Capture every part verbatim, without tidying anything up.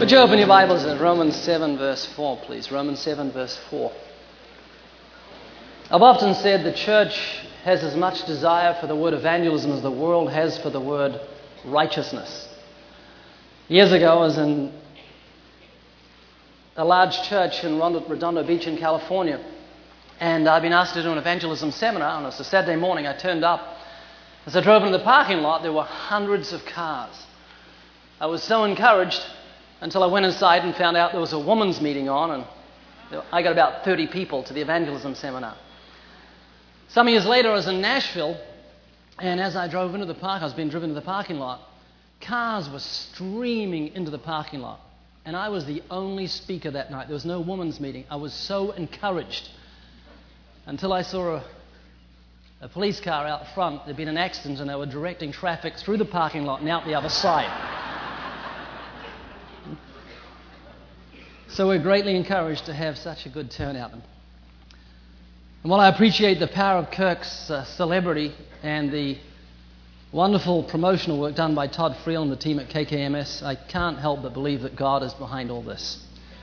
Would you open your Bibles in Romans seven verse four, please? Romans seven verse four. I've often said the church has as much desire for the word evangelism as the world has for the word righteousness. Years ago, I was in a large church in Redondo Beach in California, and I'd been asked to do an evangelism seminar, and it was a Saturday morning. I turned up. As I drove into the parking lot, there were hundreds of cars. I was so encouraged until I went inside and found out there was a women's meeting on, and I got about thirty people to the evangelism seminar. Some years later, I was in Nashville, and as I drove into the park, I was being driven to the parking lot, cars were streaming into the parking lot, and I was the only speaker that night. There was no women's meeting. I was so encouraged until I saw a, a police car out front. There'd been an accident, and they were directing traffic through the parking lot and out the other side. So we're greatly encouraged to have such a good turnout. And while I appreciate the power of Kirk's uh, celebrity and the wonderful promotional work done by Todd Friel and the team at K K M S, I can't help but believe that God is behind all this.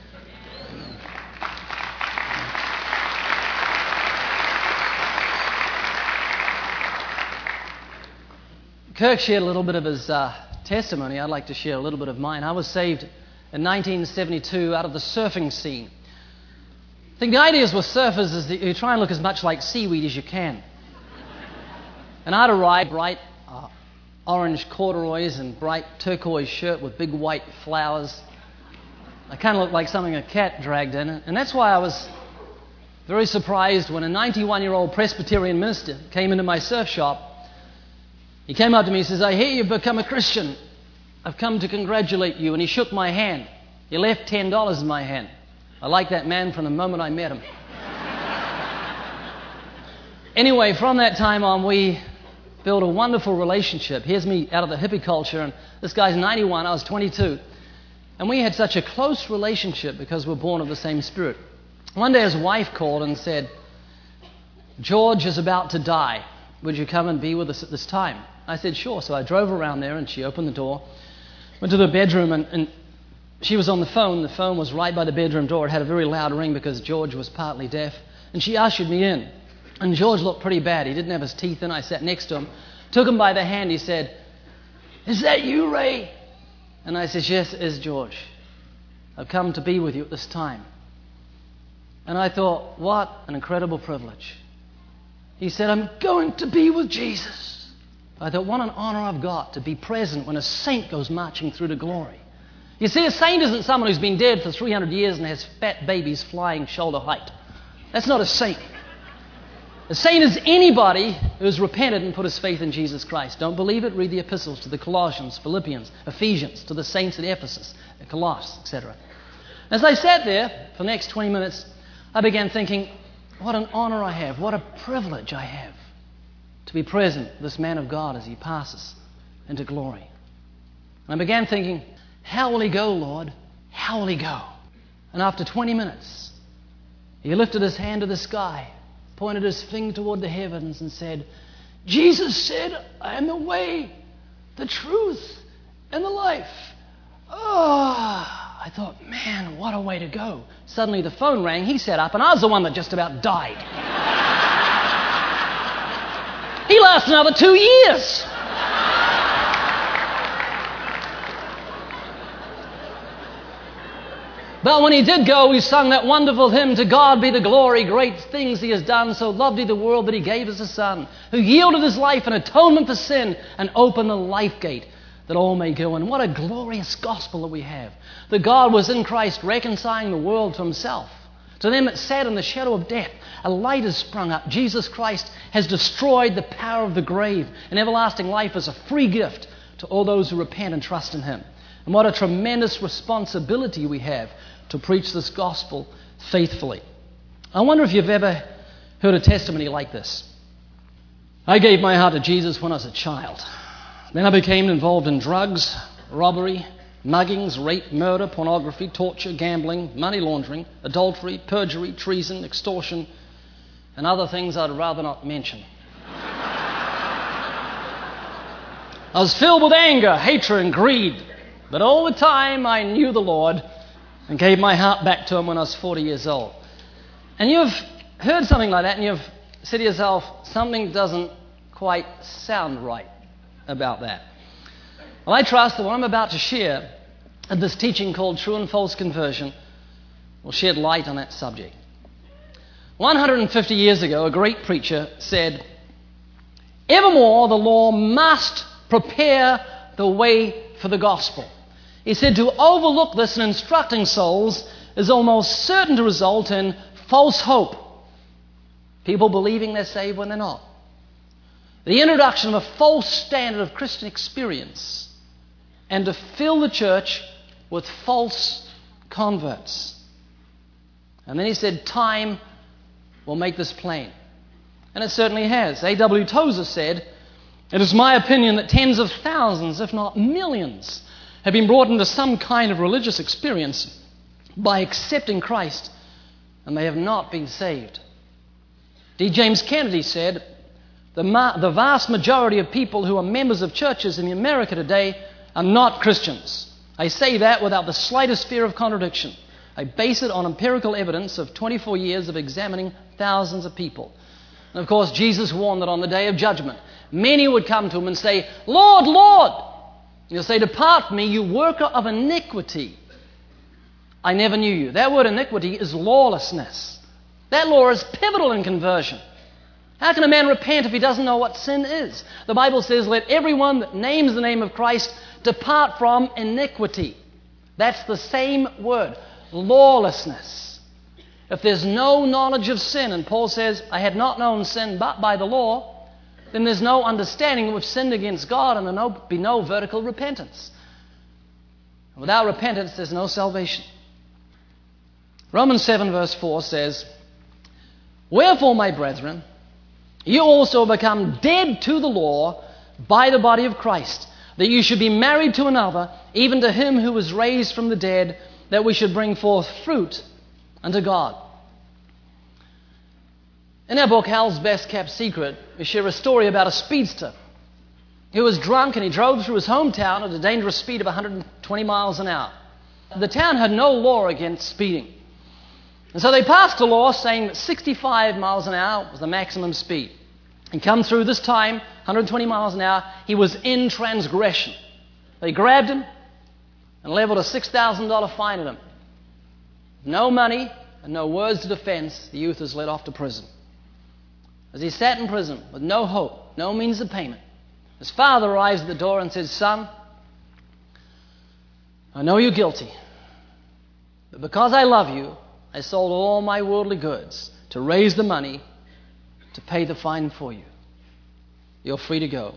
Kirk shared a little bit of his uh, testimony. I'd like to share a little bit of mine. I was saved in nineteen seventy-two out of the surfing scene. I think the ideas with surfers is that you try and look as much like seaweed as you can. And I'd arrived bright uh, orange corduroys and bright turquoise shirt with big white flowers. I kind of looked like something a cat dragged in. And that's why I was very surprised when a ninety-one-year-old Presbyterian minister came into my surf shop. He came up to me and says, "I hear you've become a Christian. I've come to congratulate you." And he shook my hand. He left ten dollars in my hand. I liked that man from the moment I met him. Anyway, from that time on, we built a wonderful relationship. Here's me out of the hippie culture, and this guy's ninety-one, I was twenty-two. And we had such a close relationship because we're born of the same spirit. One day his wife called and said, "George is about to die. Would you come and be with us at this time?" I said, "Sure." So I drove around there, and she opened the door. Went to the bedroom, and, and she was on the phone. The phone was right by the bedroom door. It had a very loud ring because George was partly deaf. And she ushered me in. And George looked pretty bad. He didn't have his teeth in. I sat next to him. Took him by the hand. He said, "Is that you, Ray?" And I said, "Yes, it is, George. I've come to be with you at this time." And I thought, what an incredible privilege. He said, "I'm going to be with Jesus." I thought, what an honor I've got to be present when a saint goes marching through to glory. You see, a saint isn't someone who's been dead for three hundred years and has fat babies flying shoulder height. That's not a saint. A saint is anybody who has repented and put his faith in Jesus Christ. Don't believe it? Read the epistles to the Colossians, Philippians, Ephesians, to the saints at Ephesus, at Colossus, et cetera. As I sat there for the next twenty minutes, I began thinking, what an honor I have, what a privilege I have to be present with this man of God as he passes into glory. And I began thinking, how will he go, Lord? How will he go? And after twenty minutes, he lifted his hand to the sky, pointed his finger toward the heavens and said, "Jesus said, I am the way, the truth, and the life." Oh, I thought, man, what a way to go. Suddenly the phone rang. He sat up, and I was the one that just about died. He lasts another two years. But when he did go, we sung that wonderful hymn, "To God be the glory, great things he has done. So loved he the world that he gave us a son, who yielded his life in atonement for sin and opened the life gate that all may go in." What a glorious gospel that we have. That God was in Christ reconciling the world to himself. To them that sat in the shadow of death, a light has sprung up. Jesus Christ has destroyed the power of the grave, and everlasting life is a free gift to all those who repent and trust in him. And what a tremendous responsibility we have to preach this gospel faithfully. I wonder if you've ever heard a testimony like this. I gave my heart to Jesus when I was a child. Then I became involved in drugs, robbery, muggings, rape, murder, pornography, torture, gambling, money laundering, adultery, perjury, treason, extortion, and other things I'd rather not mention. I was filled with anger, hatred, and greed. But all the time I knew the Lord and gave my heart back to Him when I was forty years old. And you've heard something like that and you've said to yourself, something doesn't quite sound right about that. Well, I trust that what I'm about to share in this teaching called True and False Conversion will shed light on that subject. one hundred fifty years ago, a great preacher said, "Evermore the law must prepare the way for the gospel." He said to overlook this in instructing souls is almost certain to result in false hope. People believing they're saved when they're not. The introduction of a false standard of Christian experience and to fill the church with false converts. And then he said, time will make this plain. And it certainly has. A W Tozer said, "It is my opinion that tens of thousands, if not millions, have been brought into some kind of religious experience by accepting Christ, and they have not been saved." D. James Kennedy said, the, ma- the vast majority of people who are members of churches in America today are not Christians. I say that without the slightest fear of contradiction. I base it on empirical evidence of twenty-four years of examining thousands of people. And of course, Jesus warned that on the day of judgment, many would come to Him and say, "Lord, Lord." He'll say, "Depart from me, you worker of iniquity. I never knew you." That word iniquity is lawlessness. That law is pivotal in conversion. How can a man repent if he doesn't know what sin is? The Bible says, "Let everyone that names the name of Christ depart from iniquity." That's the same word, lawlessness. If there's no knowledge of sin, and Paul says, "I had not known sin but by the law," then there's no understanding that we've sinned against God, and there'll be no vertical repentance. Without repentance, there's no salvation. Romans seven verse four says, "Wherefore, my brethren, you also become dead to the law by the body of Christ, that you should be married to another, even to Him who was raised from the dead, that we should bring forth fruit unto God." In our book, Hal's Best Kept Secret, we share a story about a speedster who was drunk and he drove through his hometown at a dangerous speed of one hundred twenty miles an hour. The town had no law against speeding. And so they passed a law saying that sixty-five miles an hour was the maximum speed. And come through this time, one hundred twenty miles an hour, he was in transgression. They grabbed him and leveled a six thousand dollars fine at him. No money and no words of defense, the youth was led off to prison. As he sat in prison with no hope, no means of payment, his father arrives at the door and says, "Son, I know you're guilty, but because I love you, I sold all my worldly goods to raise the money to pay the fine for you. You're free to go."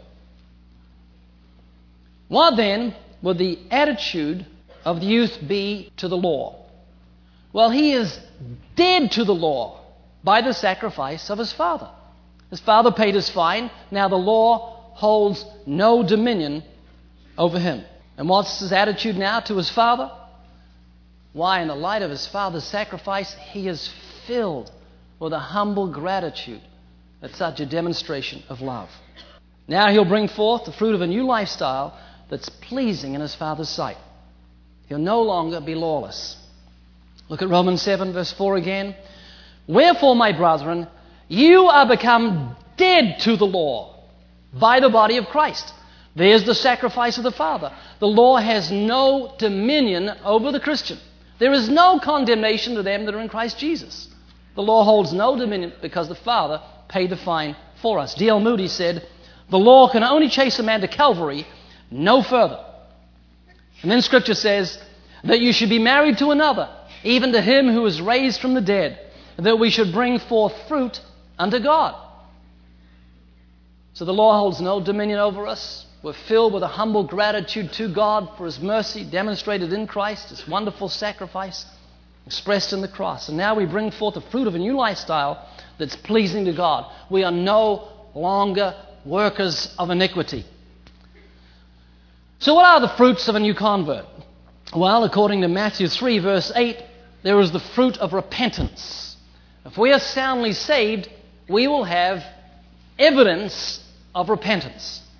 What then would the attitude of the youth be to the law? Well, he is dead to the law by the sacrifice of his father. His father paid his fine. Now the law holds no dominion over him. And what's his attitude now to his father? Why, in the light of his father's sacrifice, he is filled with a humble gratitude at such a demonstration of love. Now he'll bring forth the fruit of a new lifestyle that's pleasing in his father's sight. He'll no longer be lawless. Look at Romans seven verse four again. "Wherefore, my brethren, you are become dead to the law by the body of Christ." There's the sacrifice of the Father. The law has no dominion over the Christian. There is no condemnation to them that are in Christ Jesus. The law holds no dominion because the Father paid the fine for us. D L Moody said, "The law can only chase a man to Calvary, no further." And then Scripture says that you should be married to another, even to him who is raised from the dead, that we should bring forth fruit unto God. So the law holds no dominion over us. We're filled with a humble gratitude to God for His mercy demonstrated in Christ, His wonderful sacrifice expressed in the cross. And now we bring forth the fruit of a new lifestyle that's pleasing to God. We are no longer workers of iniquity. So what are the fruits of a new convert? Well, according to Matthew three, verse eight, there is the fruit of repentance. If we are soundly saved, we will have evidence of repentance.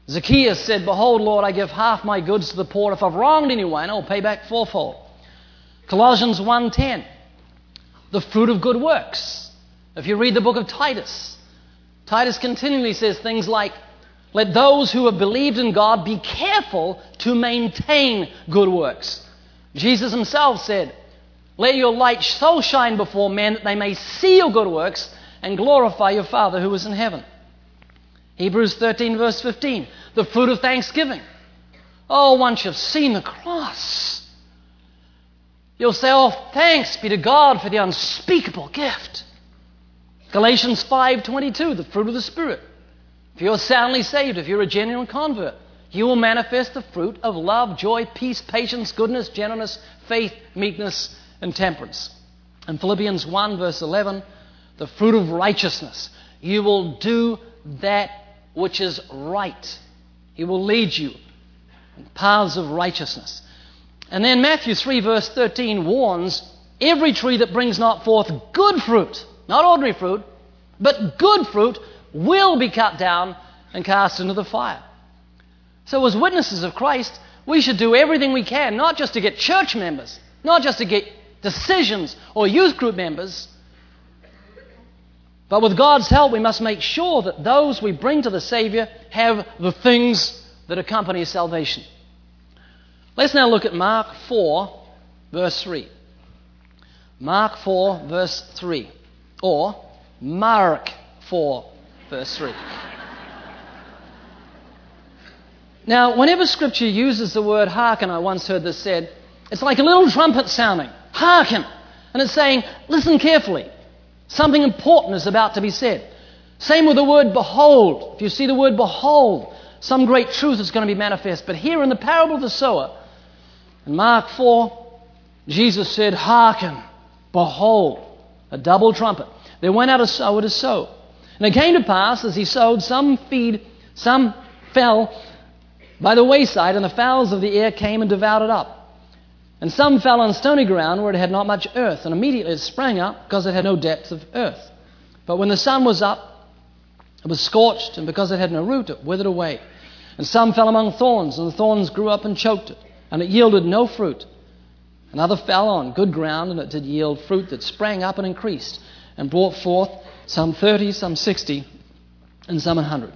Zacchaeus said, "Behold, Lord, I give half my goods to the poor. If I've wronged anyone, I'll pay back fourfold." Colossians one ten, the fruit of good works. If you read the book of Titus, Titus continually says things like, "Let those who have believed in God be careful to maintain good works." Jesus himself said, "Let your light so shine before men that they may see your good works and glorify your Father who is in heaven." Hebrews thirteen verse fifteen, the fruit of thanksgiving. Oh, once you've seen the cross, you'll say, "Oh, thanks be to God for the unspeakable gift." Galatians five twenty-two, the fruit of the Spirit. If you're soundly saved, if you're a genuine convert, you will manifest the fruit of love, joy, peace, patience, goodness, gentleness, faith, meekness, and temperance. And Philippians one verse eleven, the fruit of righteousness. You will do that which is right. He will lead you in paths of righteousness. And then Matthew three verse thirteen warns, every tree that brings not forth good fruit, not ordinary fruit, but good fruit, will be cut down and cast into the fire. So as witnesses of Christ, we should do everything we can, not just to get church members, not just to get decisions or youth group members, but with God's help, we must make sure that those we bring to the Savior have the things that accompany salvation. Let's now look at Mark four, verse three. Mark four, verse three. Or Mark four, verse three. Now, whenever Scripture uses the word hearken, I once heard this said, it's like a little trumpet sounding. Hearken. And it's saying, listen carefully. Something important is about to be said. Same with the word behold. If you see the word behold, some great truth is going to be manifest. But here in the parable of the sower, in Mark four, Jesus said, hearken, behold, a double trumpet. There went out a sower to sow. And it came to pass, as he sowed, some feed, some fell by the wayside, and the fowls of the air came and devoured it up. And some fell on stony ground where it had not much earth, and immediately it sprang up because it had no depth of earth. But when the sun was up, it was scorched, and because it had no root, it withered away. And some fell among thorns, and the thorns grew up and choked it, and it yielded no fruit. Another fell on good ground, and it did yield fruit that sprang up and increased, and brought forth some thirty, some sixty, and some a hundred.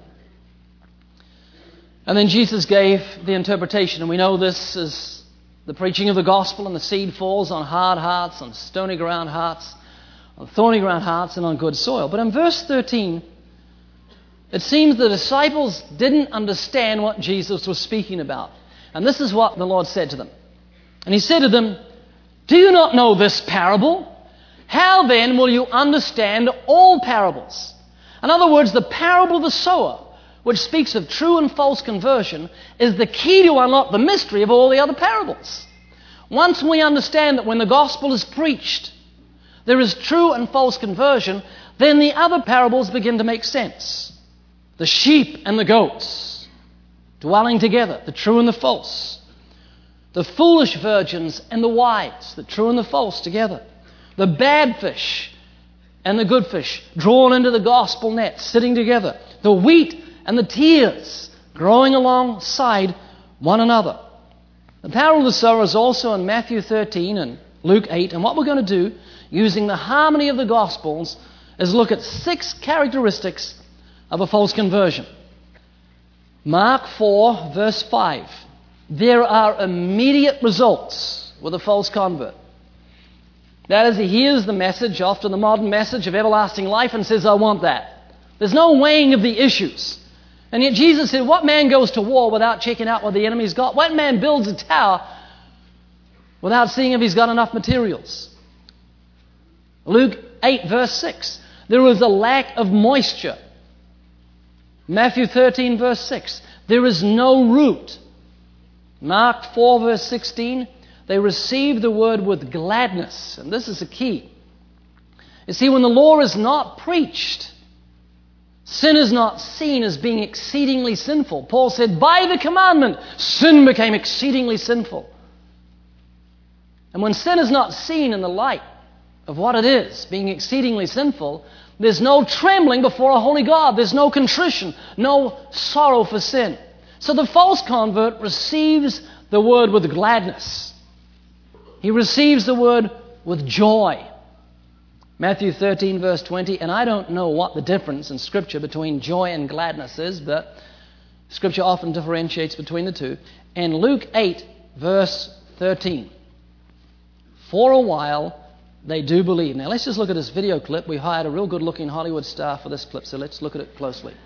And then Jesus gave the interpretation, and we know this is the preaching of the gospel, and the seed falls on hard hearts, on stony ground hearts, on thorny ground hearts, and on good soil. But in verse thirteen, it seems the disciples didn't understand what Jesus was speaking about. And this is what the Lord said to them. And he said to them, "Do you not know this parable? How then will you understand all parables?" In other words, the parable of the sower, which speaks of true and false conversion, is the key to unlock the mystery of all the other parables. Once we understand that when the gospel is preached, there is true and false conversion, then the other parables begin to make sense. The sheep and the goats dwelling together, the true and the false. The foolish virgins and the wise, the true and the false together. The bad fish and the good fish drawn into the gospel net, sitting together. The wheat and the tears growing alongside one another. The parable of the sower is also in Matthew thirteen and Luke eight. And what we're going to do, using the harmony of the Gospels, is look at six characteristics of a false conversion. Mark four, verse five. There are immediate results with a false convert. That is, he hears the message, often the modern message of everlasting life, and says, "I want that." There's no weighing of the issues. And yet Jesus said, what man goes to war without checking out what the enemy's got? What man builds a tower without seeing if he's got enough materials? Luke eight, verse six. There is a lack of moisture. Matthew thirteen, verse six. There is no root. Mark four, verse sixteen. They received the word with gladness. And this is the key. You see, when the law is not preached, sin is not seen as being exceedingly sinful. Paul said, by the commandment, sin became exceedingly sinful. And when sin is not seen in the light of what it is, being exceedingly sinful, there's no trembling before a holy God. There's no contrition, no sorrow for sin. So the false convert receives the word with gladness. He receives the word with joy. Matthew thirteen, verse twenty, and I don't know what the difference in Scripture between joy and gladness is, but Scripture often differentiates between the two. And Luke eight, verse thirteen, for a while they do believe. Now let's just look at this video clip. We hired a real good-looking Hollywood star for this clip, so let's look at it closely.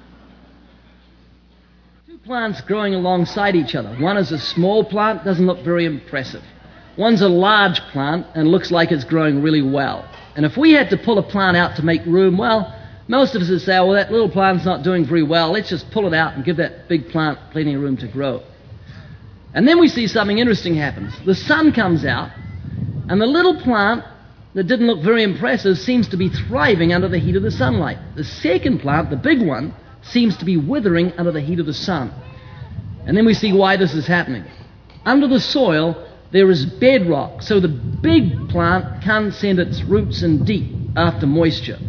Two plants growing alongside each other. One is a small plant, doesn't look very impressive. One's a large plant and looks like it's growing really well. And if we had to pull a plant out to make room, well, most of us would say, oh, well, that little plant's not doing very well. Let's just pull it out and give that big plant plenty of room to grow. And then we see something interesting happens. The sun comes out, and the little plant that didn't look very impressive seems to be thriving under the heat of the sunlight. The second plant, the big one, seems to be withering under the heat of the sun. And then we see why this is happening. Under the soil, there is bedrock, so the big plant can't send its roots in deep after moisture.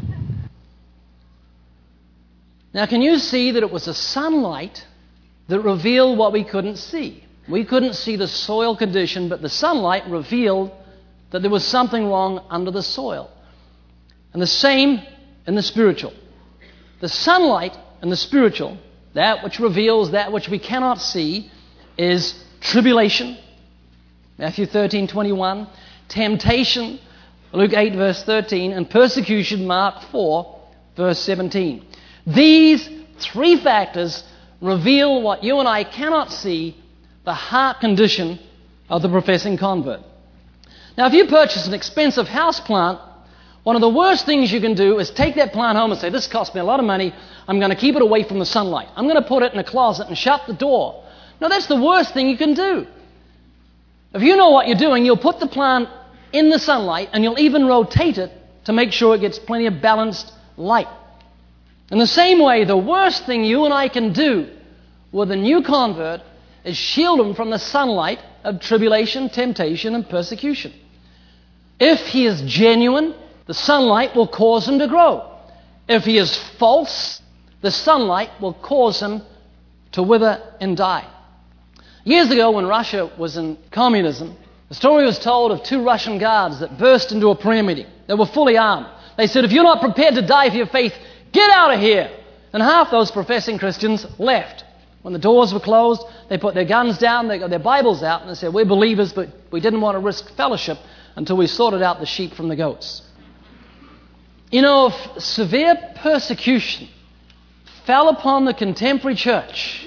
Now, can you see that it was the sunlight that revealed what we couldn't see? We couldn't see the soil condition, but the sunlight revealed that there was something wrong under the soil. And the same in the spiritual. The sunlight in the spiritual, that which reveals that which we cannot see, is tribulation, Matthew thirteen, twenty-one, temptation, Luke eight, verse thirteen, and persecution, Mark four, verse seventeen. These three factors reveal what you and I cannot see, the heart condition of the professing convert. Now, if you purchase an expensive house plant, one of the worst things you can do is take that plant home and say, this cost me a lot of money, I'm going to keep it away from the sunlight. I'm going to put it in a closet and shut the door. No, that's the worst thing you can do. If you know what you're doing, you'll put the plant in the sunlight and you'll even rotate it to make sure it gets plenty of balanced light. In the same way, the worst thing you and I can do with a new convert is shield him from the sunlight of tribulation, temptation, and persecution. If he is genuine, the sunlight will cause him to grow. If he is false, the sunlight will cause him to wither and die. Years ago, when Russia was in communism, the story was told of two Russian guards that burst into a prayer meeting. They were fully armed. They said, if you're not prepared to die for your faith, get out of here. And half those professing Christians left. When the doors were closed, they put their guns down, they got their Bibles out, and they said, we're believers, but we didn't want to risk fellowship until we sorted out the sheep from the goats. You know, if severe persecution fell upon the contemporary church,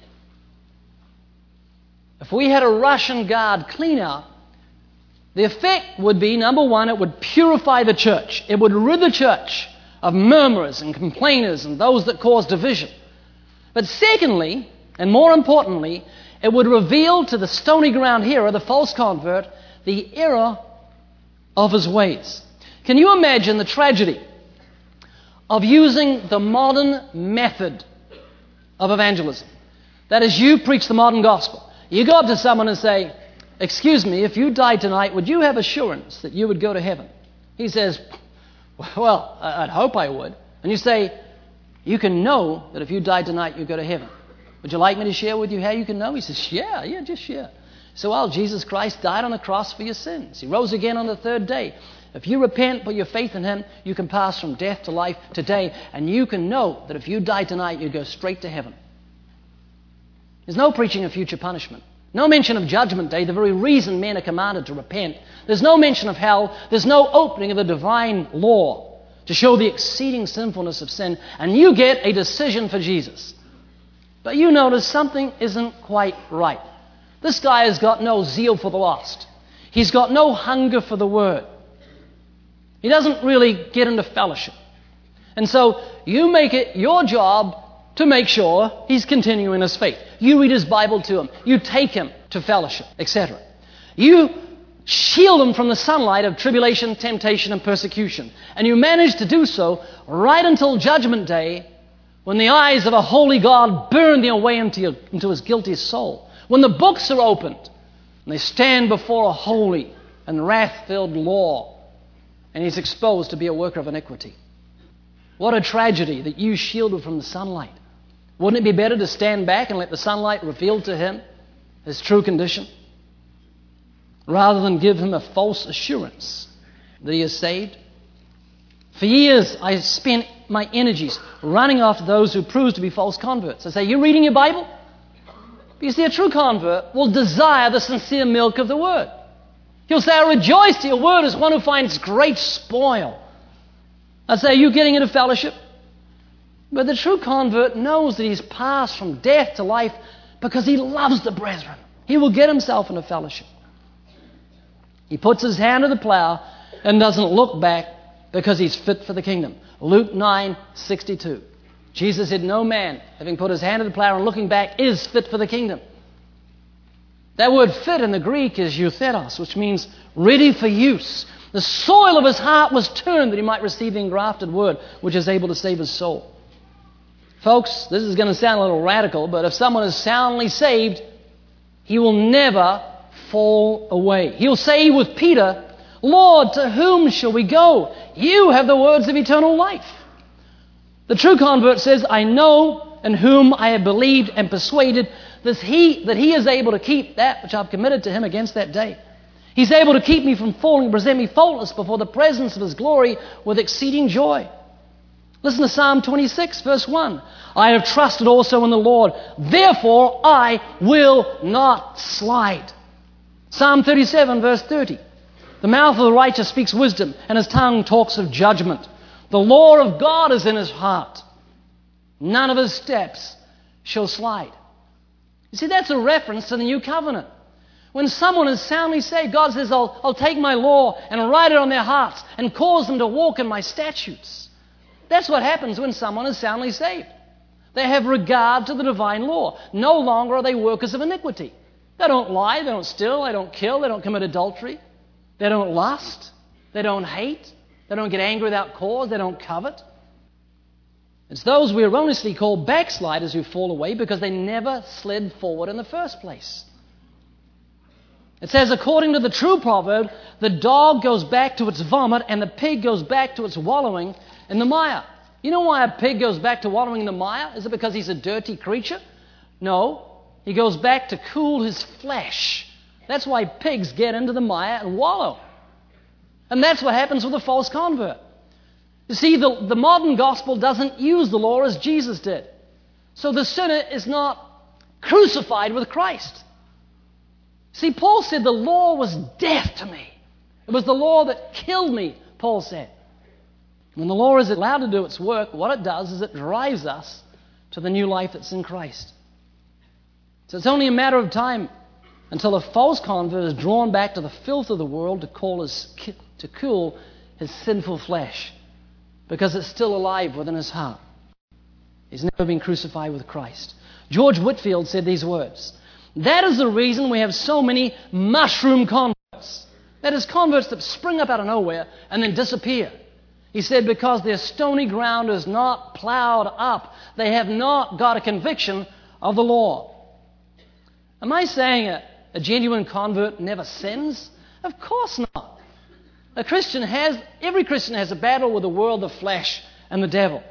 if we had a Russian guard clean out, the effect would be, number one, it would purify the church. It would rid the church of murmurers and complainers and those that cause division. But secondly, and more importantly, it would reveal to the stony ground hearer, the false convert, the error of his ways. Can you imagine the tragedy of using the modern method of evangelism? That is, you preach the modern gospel. You go up to someone and say, excuse me, if you died tonight, would you have assurance that you would go to heaven? He says, well, I'd hope I would. And you say, you can know that if you died tonight, you'd go to heaven. Would you like me to share with you how you can know? He says, yeah, yeah, just share. So, well, Jesus Christ died on the cross for your sins. He rose again on the third day. If you repent, put your faith in Him, you can pass from death to life today. And you can know that if you die tonight, you go straight to heaven. There's no preaching of future punishment. No mention of judgment day, the very reason men are commanded to repent. There's no mention of hell. There's no opening of the divine law to show the exceeding sinfulness of sin. And you get a decision for Jesus. But you notice something isn't quite right. This guy has got no zeal for the lost. He's got no hunger for the Word. He doesn't really get into fellowship. And so you make it your job to make sure he's continuing his faith. You read his Bible to him. You take him to fellowship, et cetera. You shield him from the sunlight of tribulation, temptation, and persecution. And you manage to do so right until Judgment Day, when the eyes of a holy God burn their way into, your, into his guilty soul. When the books are opened, and they stand before a holy and wrath-filled law, and he's exposed to be a worker of iniquity. What a tragedy that you shielded from the sunlight. Wouldn't it be better to stand back and let the sunlight reveal to him his true condition, rather than give him a false assurance that he is saved? For years, I spent my energies running after those who proved to be false converts. I say, you reading your Bible? But you see, a true convert will desire the sincere milk of the Word. He'll say, I rejoice to your Word as one who finds great spoil. I say, are you getting into fellowship? But the true convert knows that he's passed from death to life because he loves the brethren. He will get himself into fellowship. He puts his hand to the plow and doesn't look back because he's fit for the kingdom. Luke nine sixty-two. Jesus said, no man, having put his hand to the plow and looking back, is fit for the kingdom. That word fit in the Greek is eutheros, which means ready for use. The soil of his heart was turned that he might receive the engrafted word, which is able to save his soul. Folks, this is going to sound a little radical, but if someone is soundly saved, he will never fall away. He'll say with Peter, Lord, to whom shall we go? You have the words of eternal life. The true convert says, I know in whom I have believed and persuaded that he, that he is able to keep that which I've committed to him against that day. He's able to keep me from falling and present me faultless before the presence of his glory with exceeding joy. Listen to Psalm twenty-six, verse one. I have trusted also in the Lord, therefore I will not slide. Psalm thirty-seven, verse thirty. The mouth of the righteous speaks wisdom, and his tongue talks of judgment. The law of God is in his heart. None of his steps shall slide. You see, that's a reference to the new covenant. When someone is soundly saved, God says, I'll, I'll take my law and write it on their hearts and cause them to walk in my statutes. That's what happens when someone is soundly saved. They have regard to the divine law. No longer are they workers of iniquity. They don't lie, they don't steal, they don't kill, they don't commit adultery. They don't lust, they don't hate, they don't get angry without cause, they don't covet. It's those we erroneously call backsliders who fall away because they never slid forward in the first place. It says, according to the true proverb, the dog goes back to its vomit and the pig goes back to its wallowing in the mire. You know why a pig goes back to wallowing in the mire? Is it because he's a dirty creature? No. He goes back to cool his flesh. That's why pigs get into the mire and wallow. And that's what happens with a false convert. You see, the, the modern gospel doesn't use the law as Jesus did. So the sinner is not crucified with Christ. See, Paul said the law was death to me. It was the law that killed me, Paul said. When the law is allowed to do its work, what it does is it drives us to the new life that's in Christ. So it's only a matter of time until a false convert is drawn back to the filth of the world to, call his, to cool his sinful flesh, because it's still alive within his heart. He's never been crucified with Christ. George Whitefield said these words, that is the reason we have so many mushroom converts. That is, converts that spring up out of nowhere and then disappear. He said, because their stony ground is not plowed up. They have not got a conviction of the law. Am I saying a, a genuine convert never sins? Of course not. A Christian has, every Christian has a battle with the world, the flesh, and the devil.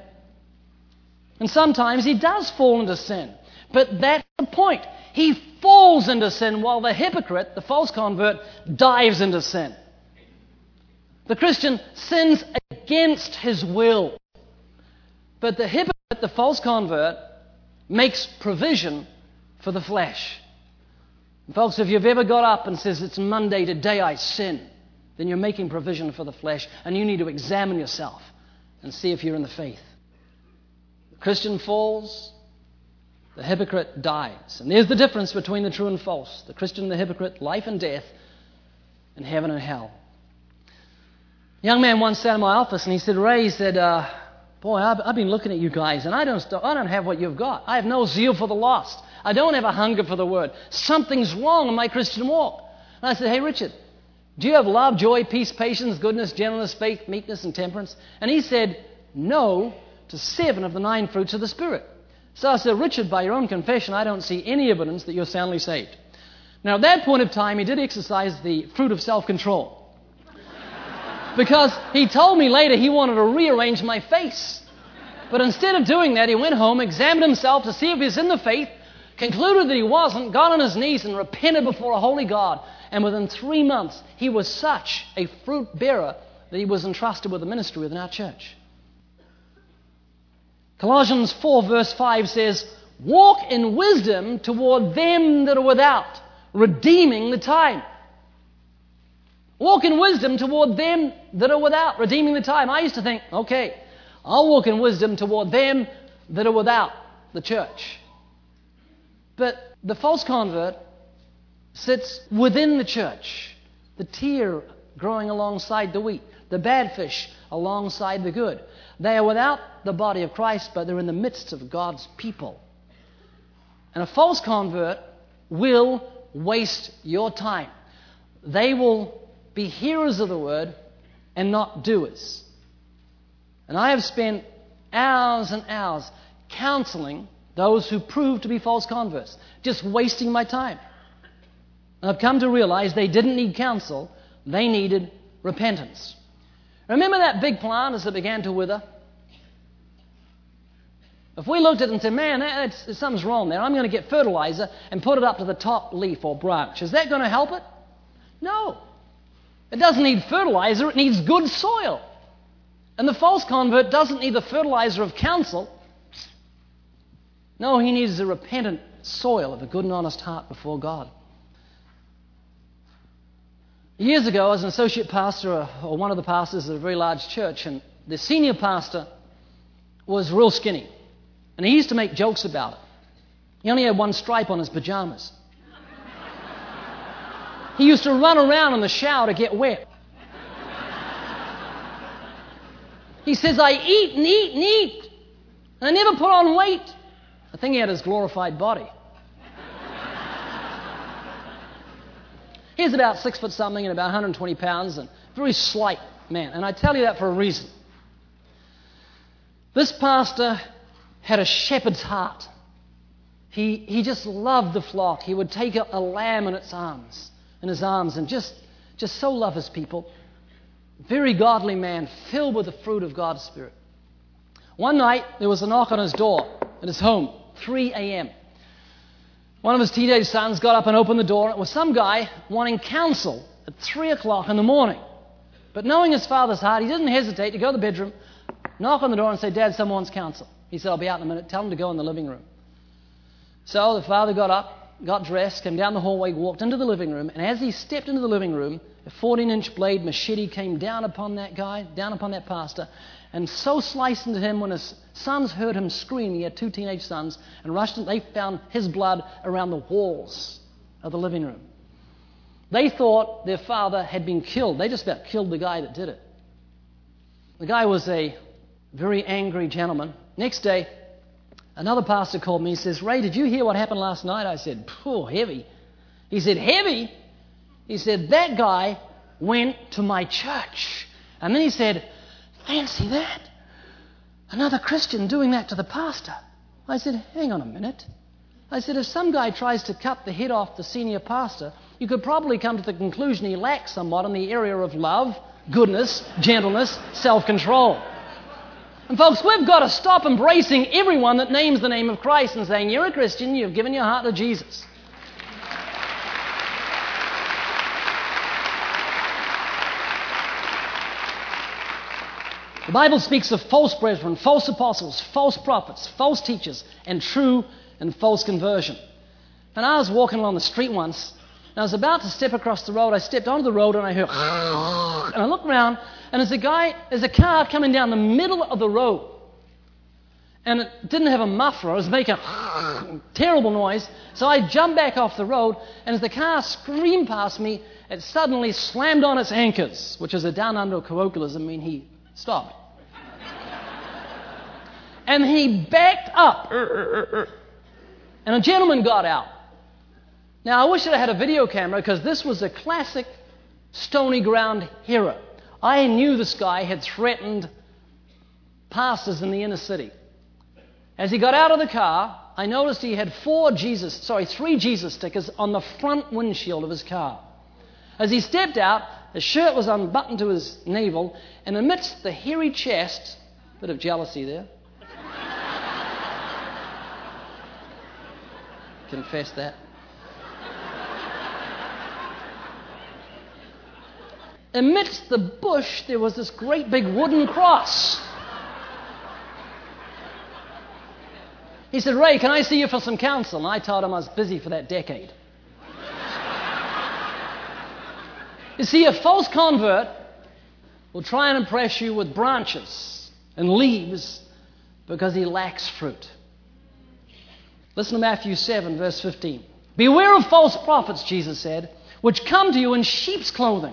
And sometimes he does fall into sin. But that's the point. He falls into sin while the hypocrite, the false convert, dives into sin. The Christian sins against his will. But the hypocrite, the false convert, makes provision for the flesh. And folks, if you've ever got up and says, it's Monday, today I sin, then you're making provision for the flesh, and you need to examine yourself and see if you're in the faith. The Christian falls, the hypocrite dies. And there's the difference between the true and false. The Christian and the hypocrite, life and death, and heaven and hell. A young man once sat in my office and he said, Ray, he said, uh, boy, I've, I've been looking at you guys and I don't, I don't have what you've got. I have no zeal for the lost. I don't have a hunger for the word. Something's wrong in my Christian walk. And I said, hey, Richard, do you have love, joy, peace, patience, goodness, gentleness, faith, meekness, and temperance? And he said, no to seven of the nine fruits of the Spirit. So I said, Richard, by your own confession, I don't see any evidence that you're soundly saved. Now, at that point of time, he did exercise the fruit of self-control. Because he told me later he wanted to rearrange my face. But instead of doing that, he went home, examined himself to see if he was in the faith, concluded that he wasn't, got on his knees and repented before a holy God. And within three months, he was such a fruit bearer that he was entrusted with the ministry within our church. Colossians four verse five says, walk in wisdom toward them that are without, redeeming the time. Walk in wisdom toward them that are without, redeeming the time. I used to think, okay, I'll walk in wisdom toward them that are without the church. But the false convert sits within the church, the tear growing alongside the wheat, the bad fish alongside the good. They are without the body of Christ, but they're in the midst of God's people. And a false convert will waste your time. They will be hearers of the word and not doers. And I have spent hours and hours counseling those who prove to be false converts, just wasting my time. And I've come to realize they didn't need counsel, they needed repentance. Remember that big plant as it began to wither? If we looked at it and said, man, that's, something's wrong there, I'm going to get fertilizer and put it up to the top leaf or branch, is that going to help it? No. It doesn't need fertilizer, it needs good soil. And the false convert doesn't need the fertilizer of counsel. No, he needs a repentant soil of a good and honest heart before God. Years ago, I was an associate pastor or one of the pastors of a very large church, and the senior pastor was real skinny. And he used to make jokes about it. He only had one stripe on his pajamas. He used to run around in the shower to get wet. He says, I eat and eat and eat, and I never put on weight. I think he had his glorified body. He's about six foot something and about one hundred twenty pounds, and very slight man. And I tell you that for a reason. This pastor had a shepherd's heart. He he just loved the flock. He would take a, a lamb in its arms, in his arms, and just just so love his people. Very godly man, filled with the fruit of God's Spirit. One night, there was a knock on his door at his home, three a.m. One of his teenage sons got up and opened the door, and it was some guy wanting counsel at three o'clock in the morning. But knowing his father's heart, he didn't hesitate to go to the bedroom, knock on the door and say, Dad, someone wants counsel. He said, I'll be out in a minute. Tell him to go in the living room. So the father got up, got dressed, came down the hallway, walked into the living room, and as he stepped into the living room, a fourteen-inch blade machete came down upon that guy, down upon that pastor, and so sliced into him when his sons heard him scream. He had two teenage sons, and rushed in. They found his blood around the walls of the living room. They thought their father had been killed. They just about killed the guy that did it. The guy was a very angry gentleman. Next day, another pastor called me. He says, Ray, did you hear what happened last night? I said, poor, heavy. He said, heavy? He said, that guy went to my church. And then he said, fancy that. Another Christian doing that to the pastor. I said, hang on a minute. I said, if some guy tries to cut the head off the senior pastor, you could probably come to the conclusion he lacks somewhat in the area of love, goodness, gentleness, self-control. And folks, we've got to stop embracing everyone that names the name of Christ and saying, you're a Christian, you've given your heart to Jesus. The Bible speaks of false brethren, false apostles, false prophets, false teachers, and true and false conversion. And I was walking along the street once, and I was about to step across the road. I stepped onto the road, and I heard, and I looked around, and there's a guy, there's a car coming down the middle of the road. And it didn't have a muffler. It was making a terrible noise. So I jumped back off the road, and as the car screamed past me, it suddenly slammed on its anchors, which is a down-under colloquialism, mean he stopped. And he backed up. And a gentleman got out. Now, I wish that I had a video camera, because this was a classic stony ground hero. I knew this guy had threatened pastors in the inner city. As he got out of the car, I noticed he had four Jesus, sorry, three Jesus stickers on the front windshield of his car. As he stepped out, his shirt was unbuttoned to his navel, and amidst the hairy chest, bit of jealousy there, confess that. Amidst the bush, there was this great big wooden cross. He said, Ray, can I see you for some counsel? And I told him I was busy for that decade. You see, a false convert will try and impress you with branches and leaves because he lacks fruit. Listen to Matthew seven, verse fifteen. Beware of false prophets, Jesus said, which come to you in sheep's clothing,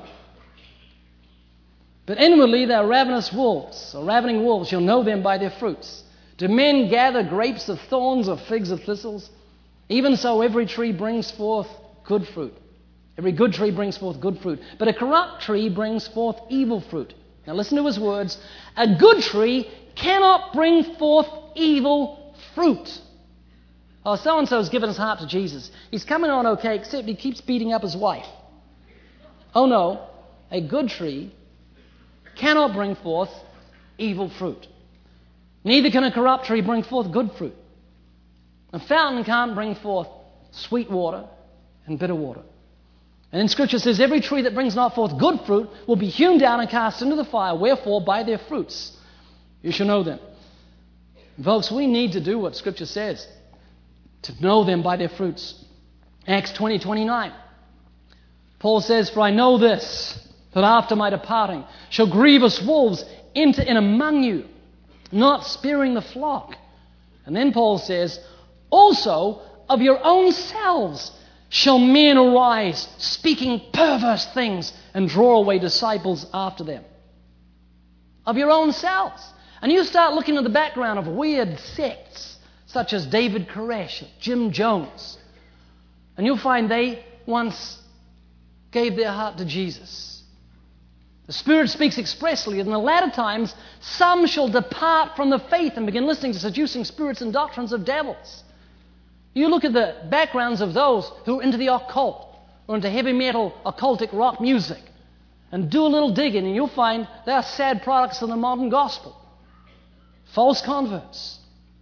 but inwardly they are ravenous wolves, or ravening wolves. You'll know them by their fruits. Do men gather grapes of thorns or figs of thistles? Even so, every tree brings forth good fruit. Every good tree brings forth good fruit, but a corrupt tree brings forth evil fruit. Now listen to his words. A good tree cannot bring forth evil fruit. Oh, so-and-so has given his heart to Jesus. He's coming on okay, except he keeps beating up his wife. Oh no, a good tree cannot bring forth evil fruit. Neither can a corrupt tree bring forth good fruit. A fountain can't bring forth sweet water and bitter water. And in Scripture says, every tree that brings not forth good fruit will be hewn down and cast into the fire. Wherefore, by their fruits you shall know them. And folks, we need to do what Scripture says, to know them by their fruits. Acts twenty, twenty-nine. Paul says, for I know this, that after my departing shall grievous wolves enter in among you, not sparing the flock. And then Paul says, also of your own selves shall men arise, speaking perverse things, and draw away disciples after them. Of your own selves. And you start looking at the background of weird sects, such as David Koresh, Jim Jones, and you'll find they once gave their heart to Jesus. The Spirit speaks expressly, in the latter times, some shall depart from the faith and begin listening to seducing spirits and doctrines of devils. You look at the backgrounds of those who are into the occult or into heavy metal, occultic rock music, and do a little digging, and you'll find they are sad products of the modern gospel. False converts.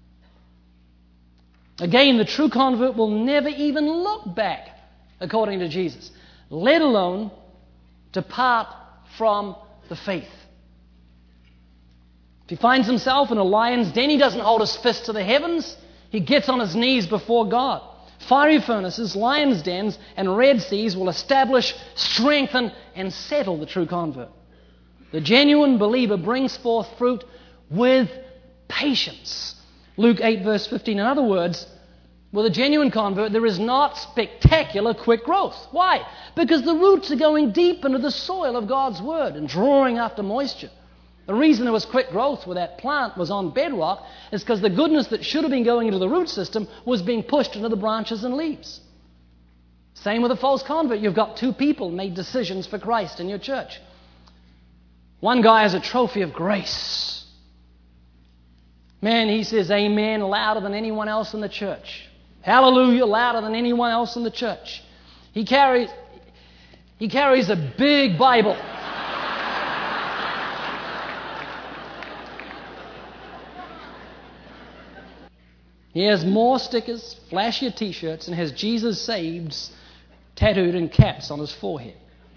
Again, the true convert will never even look back, according to Jesus, let alone depart from the faith. If he finds himself in a lion's den, he doesn't hold his fist to the heavens. He gets on his knees before God. Fiery furnaces, lions' dens, and red seas will establish, strengthen, and settle the true convert. The genuine believer brings forth fruit with patience. Luke eight, verse fifteen. In other words, with a genuine convert, there is not spectacular quick growth. Why? Because the roots are going deep into the soil of God's Word and drawing after moisture. The reason there was quick growth where that plant was on bedrock is because the goodness that should have been going into the root system was being pushed into the branches and leaves. Same with a false convert. You've got two people made decisions for Christ in your church. One guy has a trophy of grace. Man, he says amen louder than anyone else in the church. Hallelujah louder than anyone else in the church. He carries, he carries a big Bible. He has more stickers, flashier t-shirts, and has Jesus Saves tattooed in caps on his forehead.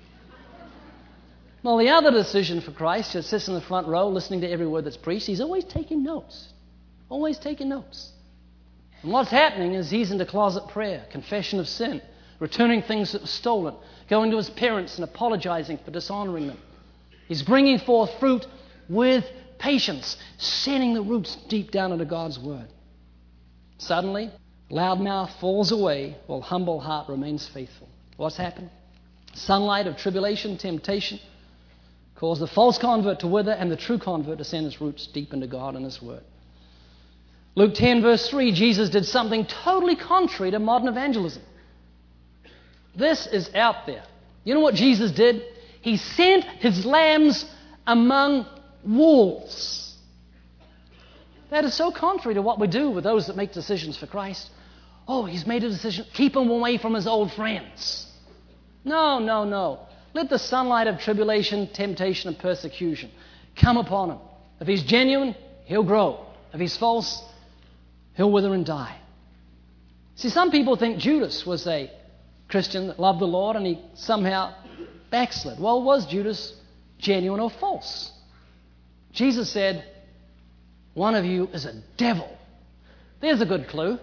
Well, the other decision for Christ, that sits in the front row listening to every word that's preached, he's always taking notes. Always taking notes. And what's happening is he's into closet prayer, confession of sin, returning things that were stolen, going to his parents and apologizing for dishonoring them. He's bringing forth fruit with patience, sending the roots deep down into God's Word. Suddenly, loud mouth falls away while humble heart remains faithful. What's happened? Sunlight of tribulation, temptation, cause the false convert to wither and the true convert to send his roots deep into God and His Word. Luke ten, verse three, Jesus did something totally contrary to modern evangelism. This is out there. You know what Jesus did? He sent His lambs among wolves. That is so contrary to what we do with those that make decisions for Christ. Oh, he's made a decision. Keep him away from his old friends. No, no, no. Let the sunlight of tribulation, temptation, and persecution come upon him. If he's genuine, he'll grow. If he's false, he'll wither and die. See, some people think Judas was a Christian that loved the Lord and he somehow backslid. Well, was Judas genuine or false? Jesus said, one of you is a devil. There's a good clue.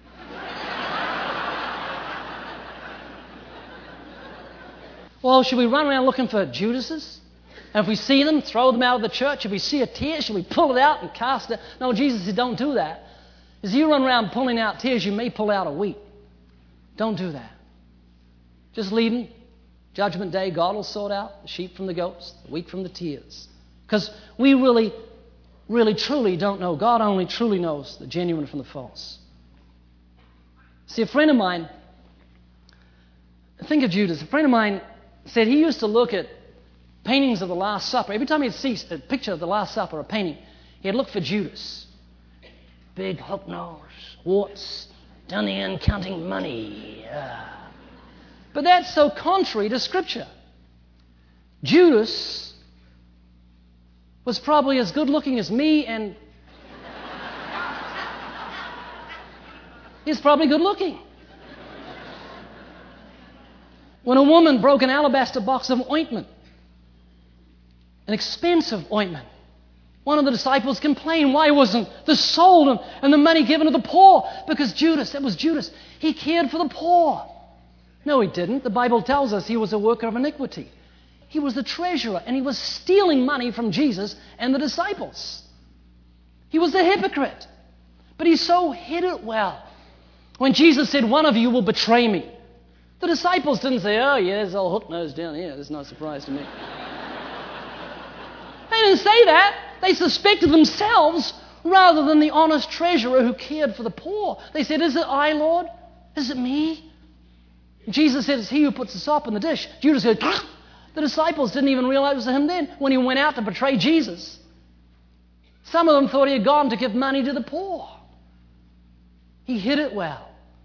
Well, should we run around looking for Judases? And if we see them, throw them out of the church? If we see a tear, should we pull it out and cast it? No, Jesus said, don't do that. As you run around pulling out tears, you may pull out a wheat. Don't do that. Just leave them. Judgment day, God will sort out the sheep from the goats, the wheat from the tears. Because we really, really, truly don't know. God only truly knows the genuine from the false. See, a friend of mine, think of Judas. A friend of mine said he used to look at paintings of the Last Supper. Every time he'd see a picture of the Last Supper, a painting, he'd look for Judas. Big hook nose, warts, down the end counting money. Uh. But that's so contrary to Scripture. Judas was probably as good looking as me, and he's probably good looking. When a woman broke an alabaster box of ointment, an expensive ointment, one of the disciples complained, why wasn't this sold and, and the money given to the poor? Because Judas, that was Judas, he cared for the poor. No, he didn't. The Bible tells us he was a worker of iniquity. He was the treasurer, and he was stealing money from Jesus and the disciples. He was a hypocrite. But he so hid it well. When Jesus said, one of you will betray me, the disciples didn't say, oh, yeah, there's old hook nose down here. There's no surprise to me. They didn't say that. They suspected themselves rather than the honest treasurer who cared for the poor. They said, is it I, Lord? Is it me? And Jesus said, it's he who puts the sop in the dish. Judas said, Gah! The disciples didn't even realize it was him then when he went out to betray Jesus. Some of them thought he had gone to give money to the poor. He hid it well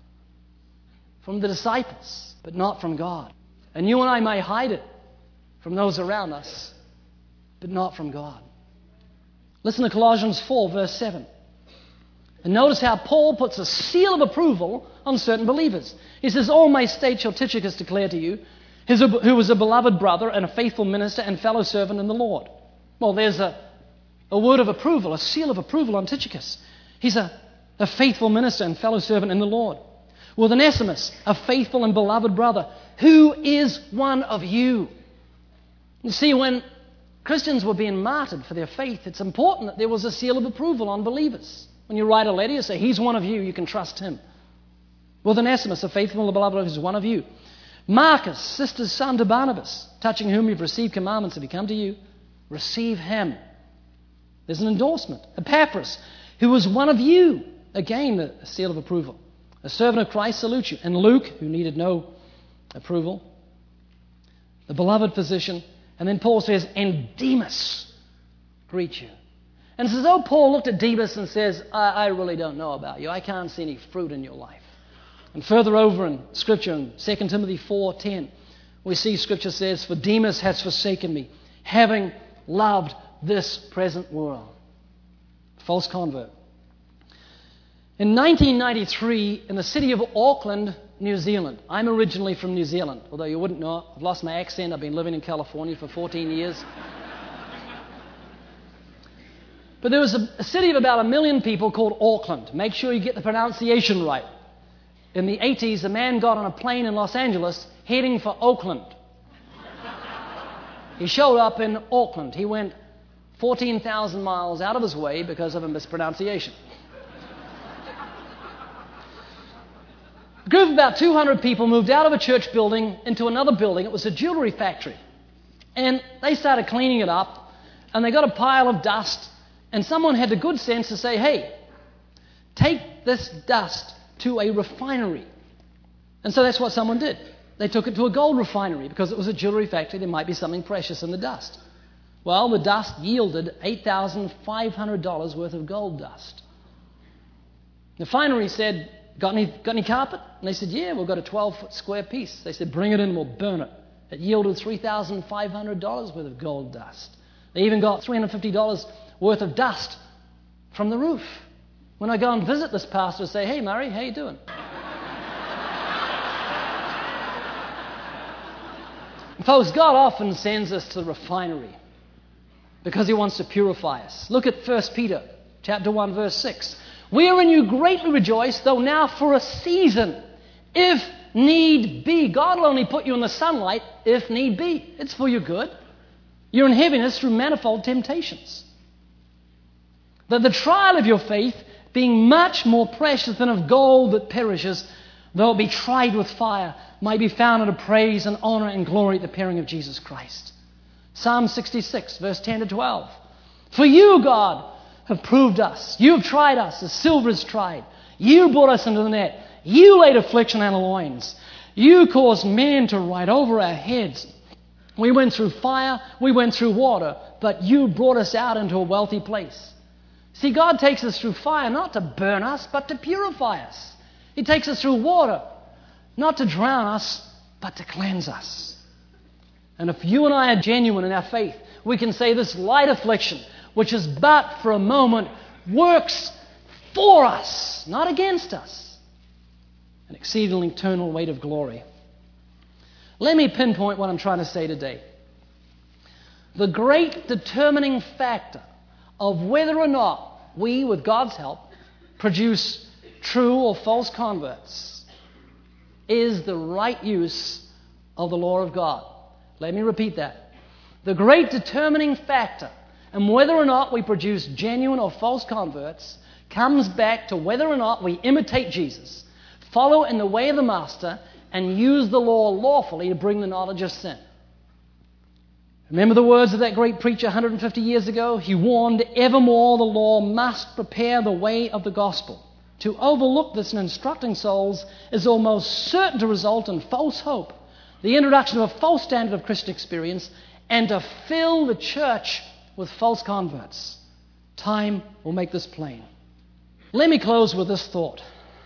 from the disciples, but not from God. And you and I may hide it from those around us, but not from God. Listen to Colossians four, verse seven. And notice how Paul puts a seal of approval on certain believers. He says, all my state shall Tychicus declare to you, his, who was a beloved brother and a faithful minister and fellow servant in the Lord. Well, there's a, a word of approval, a seal of approval on Tychicus. He's a, a faithful minister and fellow servant in the Lord. With Onesimus, a faithful and beloved brother, who is one of you. You see, when Christians were being martyred for their faith, it's important that there was a seal of approval on believers. When you write a letter, you say, he's one of you, you can trust him. With Onesimus, a faithful and beloved, who is one of you. Marcus, sister's son to Barnabas, touching whom you've received commandments, if he come to you, receive him. There's an endorsement. Epaphras, who was one of you. Again, a seal of approval. A servant of Christ salutes you. And Luke, who needed no approval. The beloved physician. And then Paul says, and Demas greet you. And it's as though Paul looked at Demas and says, I, I really don't know about you. I can't see any fruit in your life. And further over in Scripture, in Second Timothy four ten, we see Scripture says, for Demas has forsaken me, having loved this present world. False convert. In nineteen ninety-three, in the city of Auckland, New Zealand. I'm originally from New Zealand, although you wouldn't know it. I've lost my accent. I've been living in California for fourteen years. But there was a, a city of about a million people called Auckland. Make sure you get the pronunciation right. In the eighties, a man got on a plane in Los Angeles heading for Oakland. He showed up in Auckland. He went fourteen thousand miles out of his way because of a mispronunciation. A group of about two hundred people moved out of a church building into another building. It was a jewelry factory. And they started cleaning it up, and they got a pile of dust, and someone had the good sense to say, hey, take this dust to a refinery. And so that's what someone did. They took it to a gold refinery. Because it was a jewelry factory, there might be something precious in the dust. Well, the dust yielded eight thousand five hundred dollars worth of gold dust. The refinery said, got any, got any carpet? And they said, yeah, we've got a twelve-foot square piece. They said, bring it in and we'll burn it. It yielded three thousand five hundred dollars worth of gold dust. They even got three hundred fifty dollars worth of dust from the roof. When I go and visit this pastor, I say, hey, Murray, how you doing? Folks, God often sends us to the refinery because He wants to purify us. Look at First Peter chapter one, verse six. Wherein you greatly rejoice, though now for a season, if need be. God will only put you in the sunlight if need be. It's for your good. You're in heaviness through manifold temptations. That the trial of your faith, being much more precious than of gold that perishes, though it be tried with fire, might be found unto praise and honor and glory at the appearing of Jesus Christ. Psalm sixty-six, verse ten to twelve. For you, God, have proved us. You have tried us as silver is tried. You brought us into the net. You laid affliction on our loins. You caused men to ride over our heads. We went through fire, we went through water, but you brought us out into a wealthy place. See, God takes us through fire not to burn us, but to purify us. He takes us through water not to drown us, but to cleanse us. And if you and I are genuine in our faith, we can say this light affliction, which is but for a moment, works for us, not against us, an exceedingly eternal weight of glory. Let me pinpoint what I'm trying to say today. The great determining factor of whether or not we, with God's help, produce true or false converts is the right use of the law of God. Let me repeat that. The great determining factor in whether or not we produce genuine or false converts comes back to whether or not we imitate Jesus, follow in the way of the Master, and use the law lawfully to bring the knowledge of sin. Remember the words of that great preacher one hundred fifty years ago? He warned, evermore the law must prepare the way of the gospel. To overlook this in instructing souls is almost certain to result in false hope, the introduction of a false standard of Christian experience, and to fill the church with false converts. Time will make this plain. Let me close with this thought.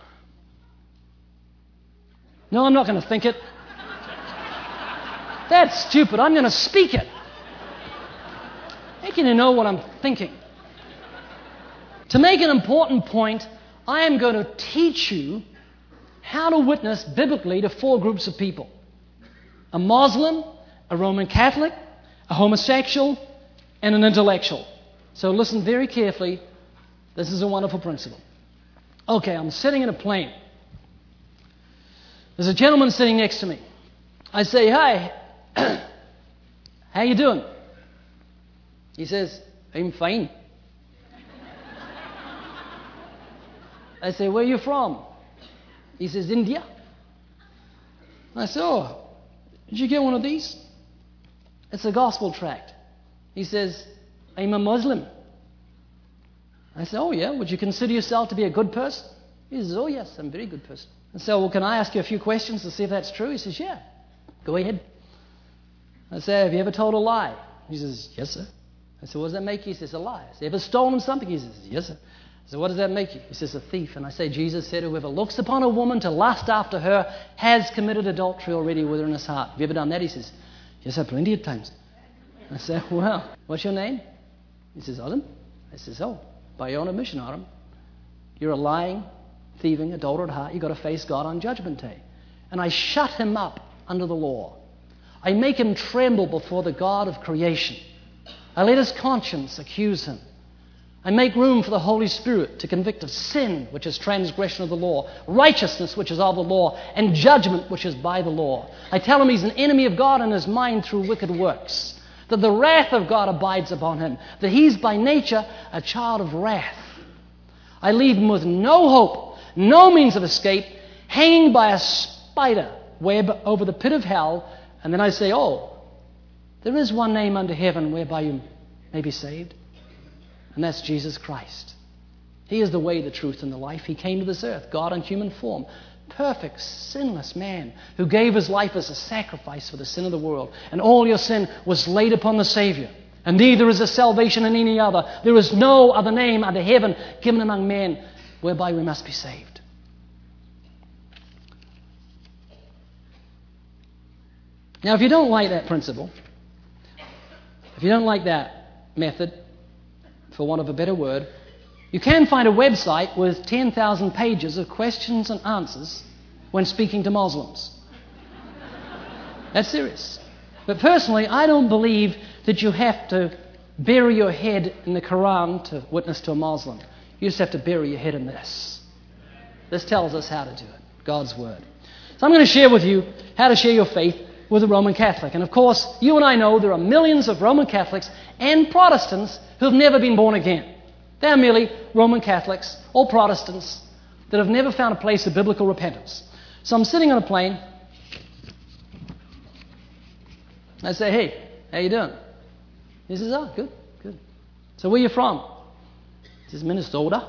No, I'm not going to think it. That's stupid. I'm going to speak it. How can you know what I'm thinking? To make an important point, I am going to teach you how to witness biblically to four groups of people. A Muslim, a Roman Catholic, a homosexual, and an intellectual. So listen very carefully. This is a wonderful principle. Okay, I'm sitting in a plane. There's a gentleman sitting next to me. I say, hi, how you doing? He says, I'm fine. I say, where are you from? He says, India. I say, oh, did you get one of these? It's a gospel tract. He says, I'm a Muslim. I say, oh yeah, would you consider yourself to be a good person? He says, oh yes, I'm a very good person. I say, well, can I ask you a few questions to see if that's true? He says, yeah, go ahead. I say, have you ever told a lie? He says, yes, sir. I said, what does that make you? He says, a lie. I say, ever stolen something? He says, yes, sir. I said, what does that make you? He says, a thief. And I say, Jesus said, whoever looks upon a woman to lust after her has committed adultery already with her in his heart. Have you ever done that? He says, yes, sir, plenty of times. I said, well, what's your name? He says, Adam. I says, oh, by your own admission, Adam, you're a lying, thieving, adulterate heart. You've got to face God on Judgment Day. And I shut him up under the law. I make him tremble before the God of creation. I let his conscience accuse him. I make room for the Holy Spirit to convict of sin, which is transgression of the law, righteousness, which is of the law, and judgment, which is by the law. I tell him he's an enemy of God in his mind through wicked works, that the wrath of God abides upon him, that he's by nature a child of wrath. I leave him with no hope, no means of escape, hanging by a spider web over the pit of hell. And then I say, oh, there is one name under heaven whereby you may be saved, and that's Jesus Christ. He is the way, the truth, and the life. He came to this earth, God in human form, perfect, sinless man who gave his life as a sacrifice for the sin of the world. And all your sin was laid upon the Savior. And neither is there salvation in any other. There is no other name under heaven given among men whereby we must be saved. Now, if you don't like that principle, if you don't like that method, for want of a better word, you can find a website with ten thousand pages of questions and answers when speaking to Muslims. That's serious. But personally, I don't believe that you have to bury your head in the Quran to witness to a Muslim. You just have to bury your head in this. This tells us how to do it, God's Word. So I'm going to share with you how to share your faith with a Roman Catholic. And of course, you and I know there are millions of Roman Catholics and Protestants who have never been born again. They are merely Roman Catholics or Protestants that have never found a place of biblical repentance. So I'm sitting on a plane. I say, hey, how you doing? He says, oh, good, good. So where you from? He says, Minnesota.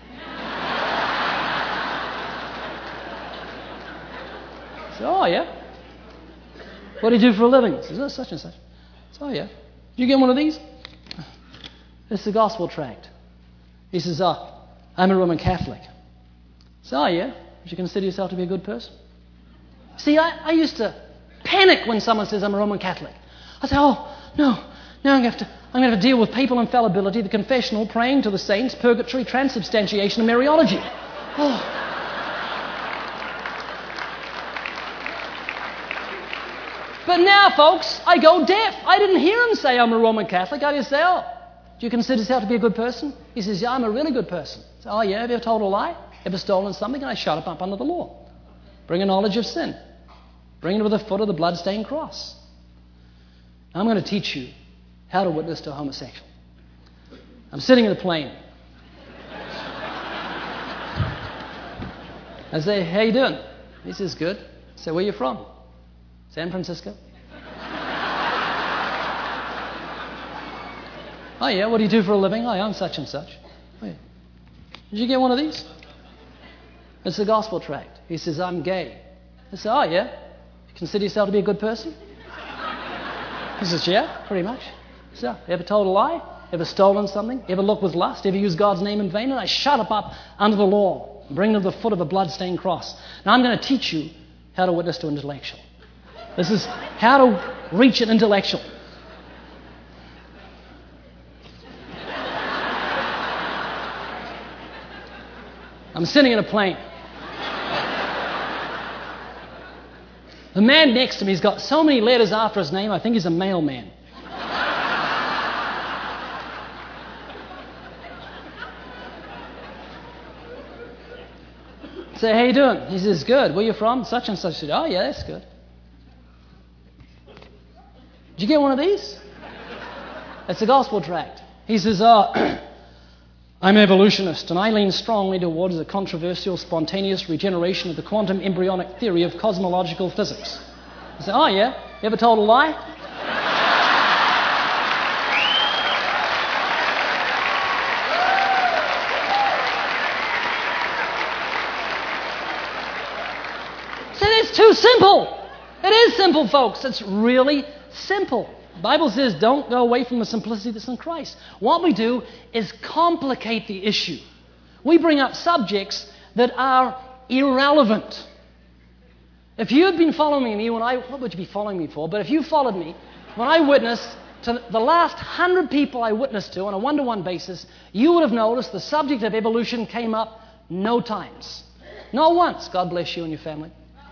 I said, oh, yeah. What do you do for a living? He says, oh, such and such. I said, oh, yeah. Did you get one of these? It's the gospel tract. He says, oh, I'm a Roman Catholic. I said, oh, yeah. Would you consider yourself to be a good person? See, I, I used to panic when someone says I'm a Roman Catholic. I say, oh, no, now I'm going to have to, I'm going to have to deal with papal infallibility, the confessional, praying to the saints, purgatory, transubstantiation, and Mariology. Oh. But now, folks, I go deaf. I didn't hear him say I'm a Roman Catholic. I just say, oh, do you consider yourself to be a good person? He says, yeah, I'm a really good person. I say, oh, yeah, have you ever told a lie? Ever stolen something? And I shut it up under the law. Bring a knowledge of sin. Bring it to the foot of the blood-stained cross. I'm going to teach you how to witness to a homosexual. I'm sitting in a plane. I say, how you doing? He says, good. I say, where you from? San Francisco. Oh, yeah, what do you do for a living? Oh, yeah, I'm such and such. Oh, yeah. Did you get one of these? It's the gospel tract. He says, I'm gay. I say, oh, yeah. You consider yourself to be a good person? He says, yeah, pretty much. So, ever told a lie? Ever stolen something? Ever looked with lust? Ever used God's name in vain? And I shut up, up under the law and bring them to the foot of a blood-stained cross. Now I'm going to teach you how to witness to an intellectual. This is how to reach an intellectual. I'm sitting in a plane. The man next to me has got so many letters after his name, I think he's a mailman. Say, how you doing? He says, good. Where you from? Such and such. I said, oh, yeah, that's good. Did you get one of these? It's a gospel tract. He says, oh, I'm an evolutionist, and I lean strongly towards the controversial spontaneous regeneration of the quantum embryonic theory of cosmological physics. I say, oh, yeah? You ever told a lie? See, it's too simple. It is simple, folks. It's really simple. The Bible says don't go away from the simplicity that's in Christ. What we do is complicate the issue. We bring up subjects that are irrelevant. If you had been following me when I, what would you be following me for? But if you followed me, when I witnessed to the last hundred people I witnessed to on a one-to-one basis, you would have noticed the subject of evolution came up no times. Not once. God bless you and your family.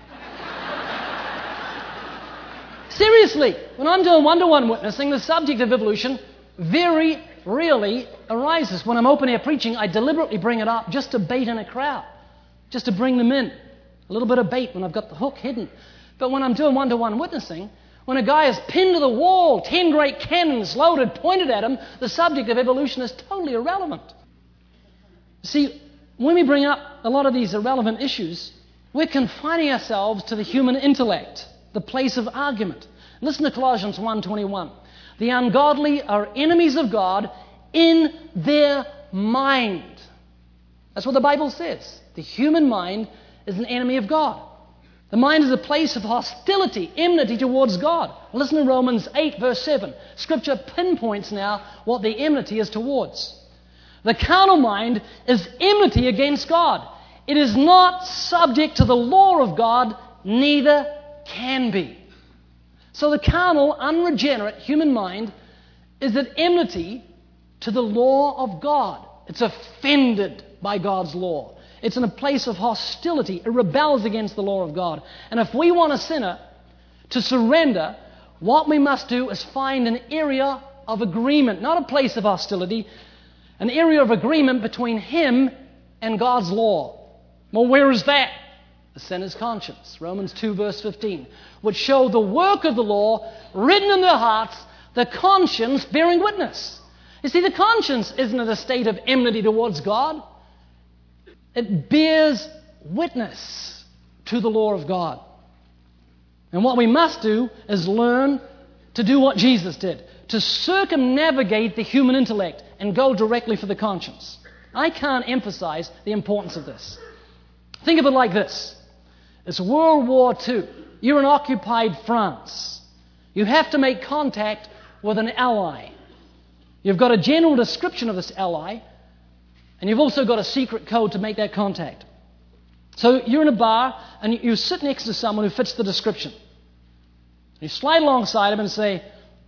Seriously, when I'm doing one-to-one witnessing, the subject of evolution very rarely arises. When I'm open-air preaching, I deliberately bring it up just to bait in a crowd, just to bring them in. A little bit of bait when I've got the hook hidden. But when I'm doing one-to-one witnessing, when a guy is pinned to the wall, ten great cannons loaded, pointed at him, the subject of evolution is totally irrelevant. See, when we bring up a lot of these irrelevant issues, we're confining ourselves to the human intellect, the place of argument. Listen to Colossians one twenty-one. The ungodly are enemies of God in their mind. That's what the Bible says. The human mind is an enemy of God. The mind is a place of hostility, enmity towards God. Listen to Romans eight, verse seven. Scripture pinpoints now what the enmity is towards. The carnal mind is enmity against God. It is not subject to the law of God, neither can be. So the carnal, unregenerate human mind is at enmity to the law of God. It's offended by God's law. It's in a place of hostility. It rebels against the law of God. And if we want a sinner to surrender, what we must do is find an area of agreement, not a place of hostility, an area of agreement between him and God's law. Well, where is that? The sinner's conscience, Romans two, verse fifteen, which show the work of the law written in their hearts, the conscience bearing witness. You see, the conscience isn't in a state of enmity towards God. It bears witness to the law of God. And what we must do is learn to do what Jesus did, to circumnavigate the human intellect and go directly for the conscience. I can't emphasize the importance of this. Think of it like this. It's World War Two. You're in occupied France. You have to make contact with an ally. You've got a general description of this ally, and you've also got a secret code to make that contact. So you're in a bar, and you sit next to someone who fits the description. You slide alongside him and say,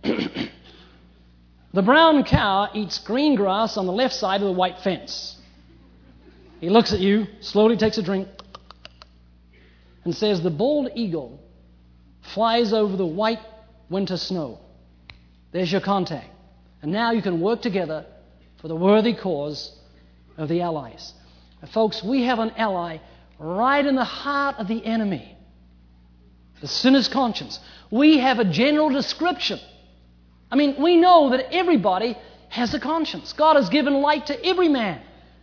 the brown cow eats green grass on the left side of the white fence. He looks at you, slowly takes a drink, and says, the bald eagle flies over the white winter snow. There's your contact. And now you can work together for the worthy cause of the allies. And folks, we have an ally right in the heart of the enemy, the sinner's conscience. We have a general description. I mean, we know that everybody has a conscience. God has given light to every man.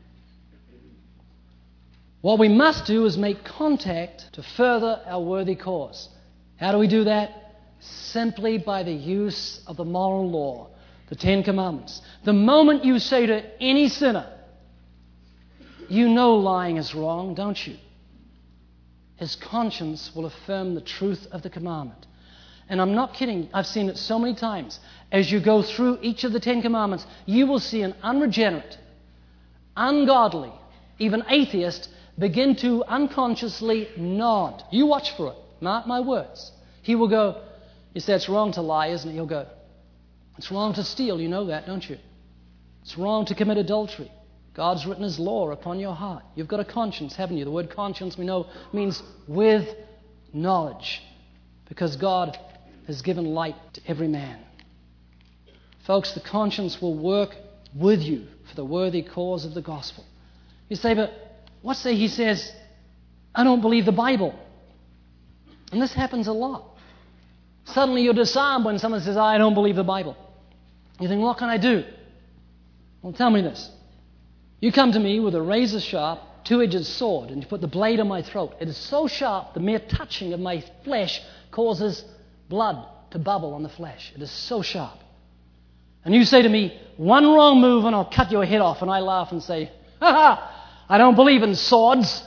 What we must do is make contact to further our worthy cause. How do we do that? Simply by the use of the moral law, the Ten Commandments. The moment you say to any sinner, you know lying is wrong, don't you? His conscience will affirm the truth of the commandment. And I'm not kidding. I've seen it so many times. As you go through each of the Ten Commandments, you will see an unregenerate, ungodly, even atheist begin to unconsciously nod. You watch for it. Mark my words. He will go, you say it's wrong to lie, isn't it? He'll go, it's wrong to steal. You know that, don't you? It's wrong to commit adultery. God's written His law upon your heart. You've got a conscience, haven't you? The word conscience, we know, means with knowledge, because God has given light to every man. Folks, the conscience will work with you for the worthy cause of the gospel. You say, but what say he says, I don't believe the Bible? And this happens a lot. Suddenly you're disarmed when someone says, I don't believe the Bible. You think, what can I do? Well, tell me this. You come to me with a razor-sharp, two-edged sword, and you put the blade on my throat. It is so sharp, the mere touching of my flesh causes blood to bubble on the flesh. It is so sharp. And you say to me, one wrong move and I'll cut your head off. And I laugh and say, ha ha, I don't believe in swords.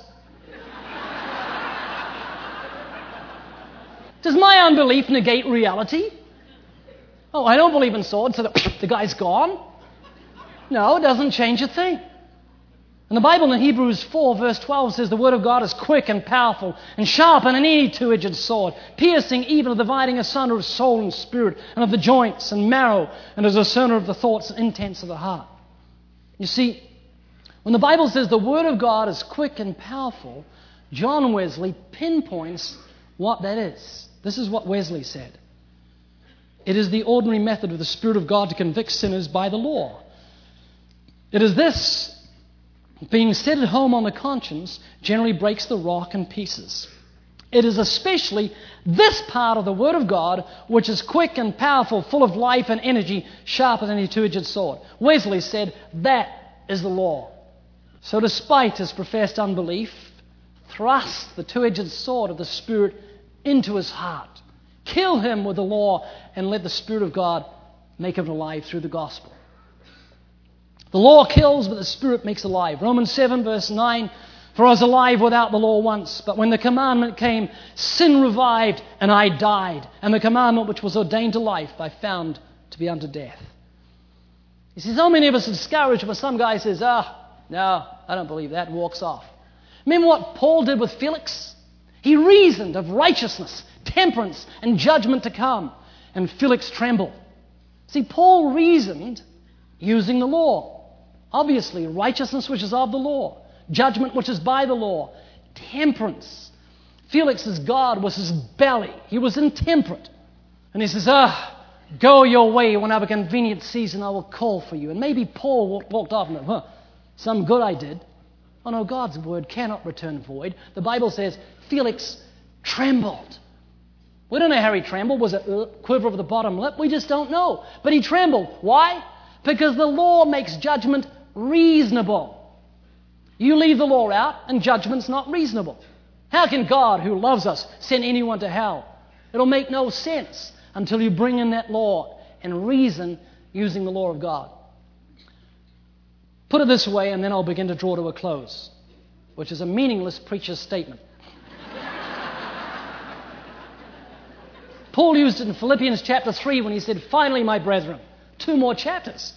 Does my unbelief negate reality? Oh, I don't believe in swords, so the, the guy's gone. No, it doesn't change a thing. And the Bible in Hebrews four, verse twelve says the Word of God is quick and powerful and sharp than any two-edged sword, piercing even to dividing asunder of soul and spirit and of the joints and marrow, and is a discerner of the thoughts and intents of the heart. You see, when the Bible says the Word of God is quick and powerful, John Wesley pinpoints what that is. This is what Wesley said. It is the ordinary method of the Spirit of God to convict sinners by the law. It is this, being set at home on the conscience, generally breaks the rock in pieces. It is especially this part of the Word of God which is quick and powerful, full of life and energy, sharper than any two-edged sword. Wesley said that is the law. So despite his professed unbelief, thrust the two-edged sword of the Spirit into his heart. Kill him with the law and let the Spirit of God make him alive through the gospel. The law kills, but the Spirit makes alive. Romans seven, verse nine, for I was alive without the law once, but when the commandment came, sin revived, and I died. And the commandment which was ordained to life I found to be unto death. You see, so many of us are discouraged when some guy says, ah, oh, no, I don't believe that, and walks off. Remember what Paul did with Felix? He reasoned of righteousness, temperance, and judgment to come, and Felix trembled. See, Paul reasoned using the law. Obviously, righteousness which is of the law, judgment which is by the law, temperance. Felix's God was his belly. He was intemperate. And he says, ah, go your way. When I have a convenient season, I will call for you. And maybe Paul walked, walked off and went, huh, some good I did. Oh no, God's word cannot return void. The Bible says Felix trembled. We don't know how he trembled. Was it a quiver of the bottom lip? We just don't know. But he trembled. Why? Because the law makes judgment reasonable. You leave the law out and judgment's not reasonable. How can God, who loves us, send anyone to hell? It'll make no sense until you bring in that law and reason using the law of God. Put it this way, and then I'll begin to draw to a close, which is a meaningless preacher's statement. Paul used it in Philippians chapter three when he said, finally, my brethren, two more chapters.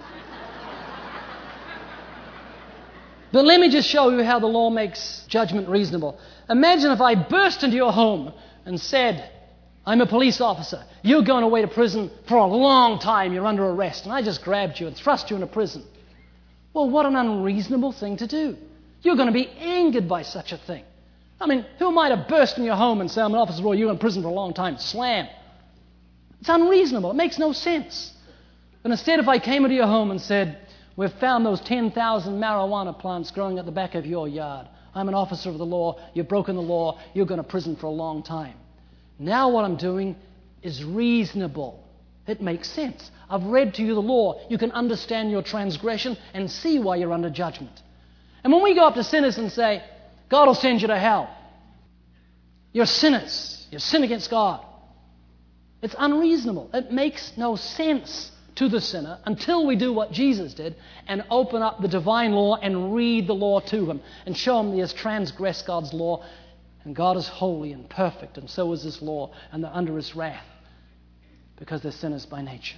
But let me just show you how the law makes judgment reasonable. Imagine if I burst into your home and said, I'm a police officer. You're going away to prison for a long time. You're under arrest. And I just grabbed you and thrust you into prison. Well, what an unreasonable thing to do. You're going to be angered by such a thing. I mean, who am I to burst in your home and say, I'm an officer, or you're in prison for a long time? Slam. It's unreasonable. It makes no sense. But instead, if I came into your home and said, we've found those ten thousand marijuana plants growing at the back of your yard. I'm an officer of the law. You've broken the law. You're going to prison for a long time. Now what I'm doing is reasonable. It makes sense. I've read to you the law. You can understand your transgression and see why you're under judgment. And when we go up to sinners and say, God will send you to hell. You're sinners. You sin against God. It's unreasonable. It makes no sense to the sinner until we do what Jesus did and open up the divine law and read the law to him and show him he has transgressed God's law, and God is holy and perfect, and so is his law, and they're under his wrath because they're sinners by nature.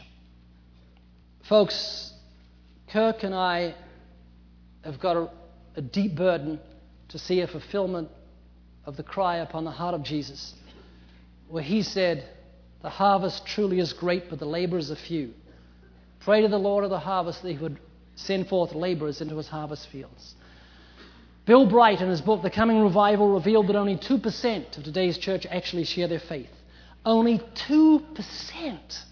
Folks, Kirk and I have got a, a deep burden to see a fulfillment of the cry upon the heart of Jesus, where he said, the harvest truly is great, but the laborers are few. Pray to the Lord of the harvest that he would send forth laborers into his harvest fields. Bill Bright, in his book, The Coming Revival, revealed that only two percent of today's church actually share their faith. Only two percent.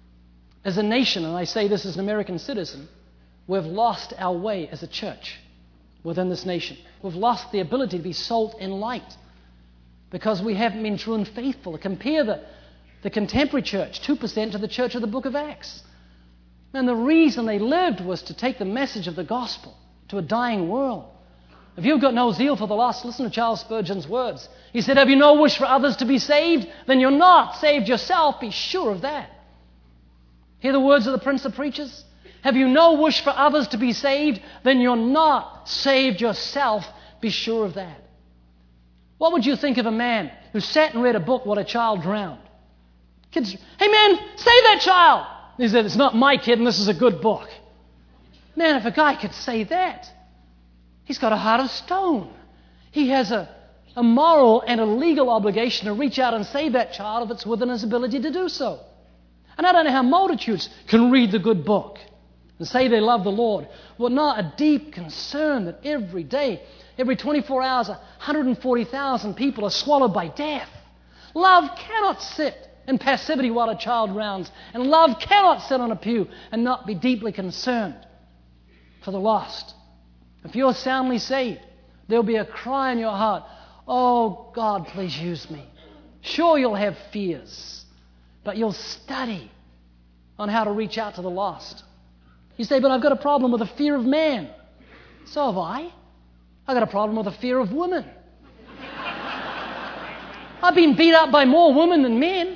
As a nation, and I say this as an American citizen, we've lost our way as a church within this nation. We've lost the ability to be salt and light because we haven't been true and faithful. Compare the, the contemporary church, two percent, to the church of the book of Acts. And the reason they lived was to take the message of the gospel to a dying world. If you've got no zeal for the lost, listen to Charles Spurgeon's words. He said, have you no wish for others to be saved? Then you're not saved yourself. Be sure of that. Hear the words of the Prince of Preachers? Have you no wish for others to be saved? Then you're not saved yourself. Be sure of that. What would you think of a man who sat and read a book while a child drowned? Kids, hey man, save that child. He said, it's not my kid and this is a good book. Man, if a guy could say that, he's got a heart of stone. He has a, a moral and a legal obligation to reach out and save that child if it's within his ability to do so. And I don't know how multitudes can read the good book and say they love the Lord. Well, not a deep concern that every day, every twenty-four hours, one hundred forty thousand people are swallowed by death. Love cannot sit in passivity while a child drowns. And love cannot sit on a pew and not be deeply concerned for the lost. If you're soundly saved, there'll be a cry in your heart, oh, God, please use me. Sure, you'll have fears, but you'll study on how to reach out to the lost. You say, but I've got a problem with the fear of man. So have I. I've got a problem with the fear of women. I've been beat up by more women than men.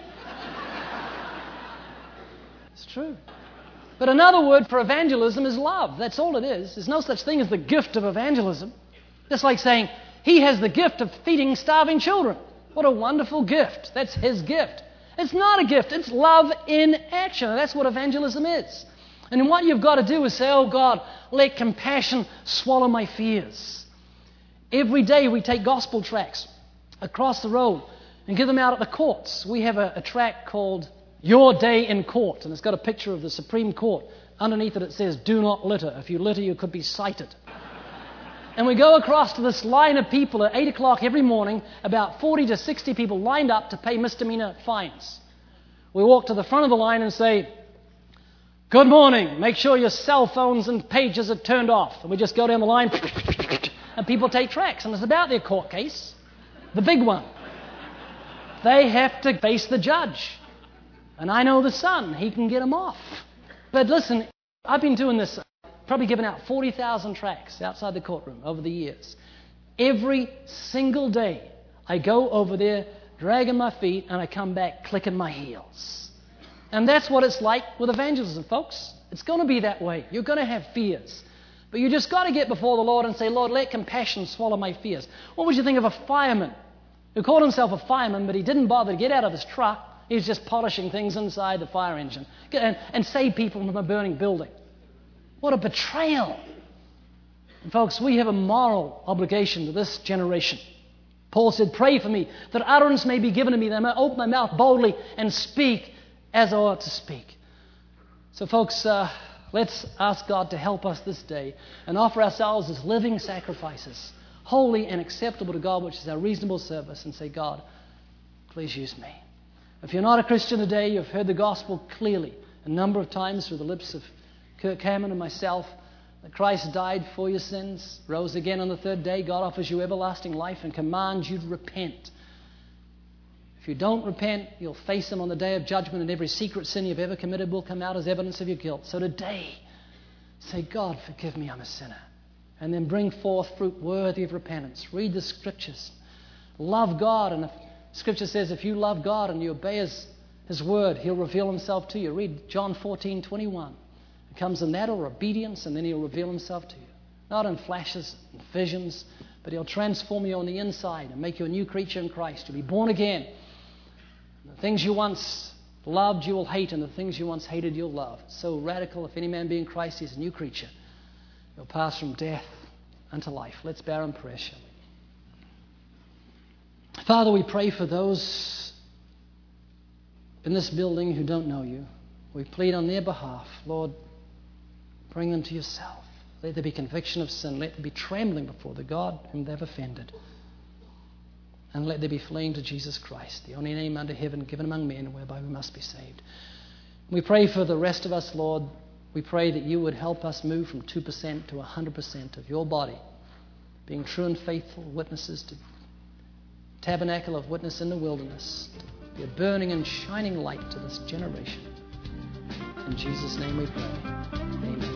It's true. But another word for evangelism is love. That's all it is. There's no such thing as the gift of evangelism. Just like saying, he has the gift of feeding starving children. What a wonderful gift. That's his gift. It's not a gift. It's love in action. And that's what evangelism is. And what you've got to do is say, oh God, let compassion swallow my fears. Every day we take gospel tracts across the road and give them out at the courts. We have a, a tract called Your Day in Court, and it's got a picture of the Supreme Court. Underneath it, it says, do not litter. If you litter, you could be cited. And we go across to this line of people at eight o'clock every morning, about forty to sixty people lined up to pay misdemeanor fines. we walk to the front of the line and say, good morning, make sure your cell phones and pages are turned off. And we just go down the line and people take tracts. And it's about their court case, the big one. They have to face the judge. And I know the son, he can get them off. But listen, I've been doing this, probably given out forty thousand tracts outside the courtroom over the years. Every single day, I go over there, dragging my feet, and I come back clicking my heels. And that's what it's like with evangelism, folks. It's going to be that way. You're going to have fears. But you just got to get before the Lord and say, Lord, let compassion swallow my fears. What would you think of a fireman who called himself a fireman, but he didn't bother to get out of his truck? He was just polishing things inside the fire engine and, and save people from a burning building. What a betrayal. And folks, we have a moral obligation to this generation. Paul said, pray for me, that utterance may be given to me, that I may open my mouth boldly and speak as I ought to speak. So folks, uh, let's ask God to help us this day and offer ourselves as living sacrifices, holy and acceptable to God, which is our reasonable service, and say, God, please use me. If you're not a Christian today, you've heard the gospel clearly a number of times through the lips of Kirk Hammond and myself, that Christ died for your sins, rose again on the third day. God offers you everlasting life and commands you to repent. If you don't repent, you'll face Him on the day of judgment, and every secret sin you've ever committed will come out as evidence of your guilt. So today, say, God, forgive me, I'm a sinner. And then bring forth fruit worthy of repentance. Read the Scriptures. Love God. And the Scripture says if you love God and you obey His, His word, He'll reveal Himself to you. Read John fourteen twenty-one. It comes in that or obedience, and then He'll reveal Himself to you. Not in flashes and visions, but He'll transform you on the inside and make you a new creature in Christ. You'll be born again. The things you once loved, you will hate, and the things you once hated, you'll love. So radical, if any man be in Christ, he's a new creature. You'll pass from death unto life. Let's bow in prayer, shall we? Father, we pray for those in this building who don't know you. We plead on their behalf. Lord, bring them to yourself. Let there be conviction of sin. Let there be trembling before the God whom they've offended. And let there be fleeing to Jesus Christ, the only name under heaven given among men whereby we must be saved. We pray for the rest of us, Lord. We pray that you would help us move from two percent to one hundred percent of your body, being true and faithful witnesses to tabernacle of witness in the wilderness, to be a burning and shining light to this generation. In Jesus' name we pray. Amen.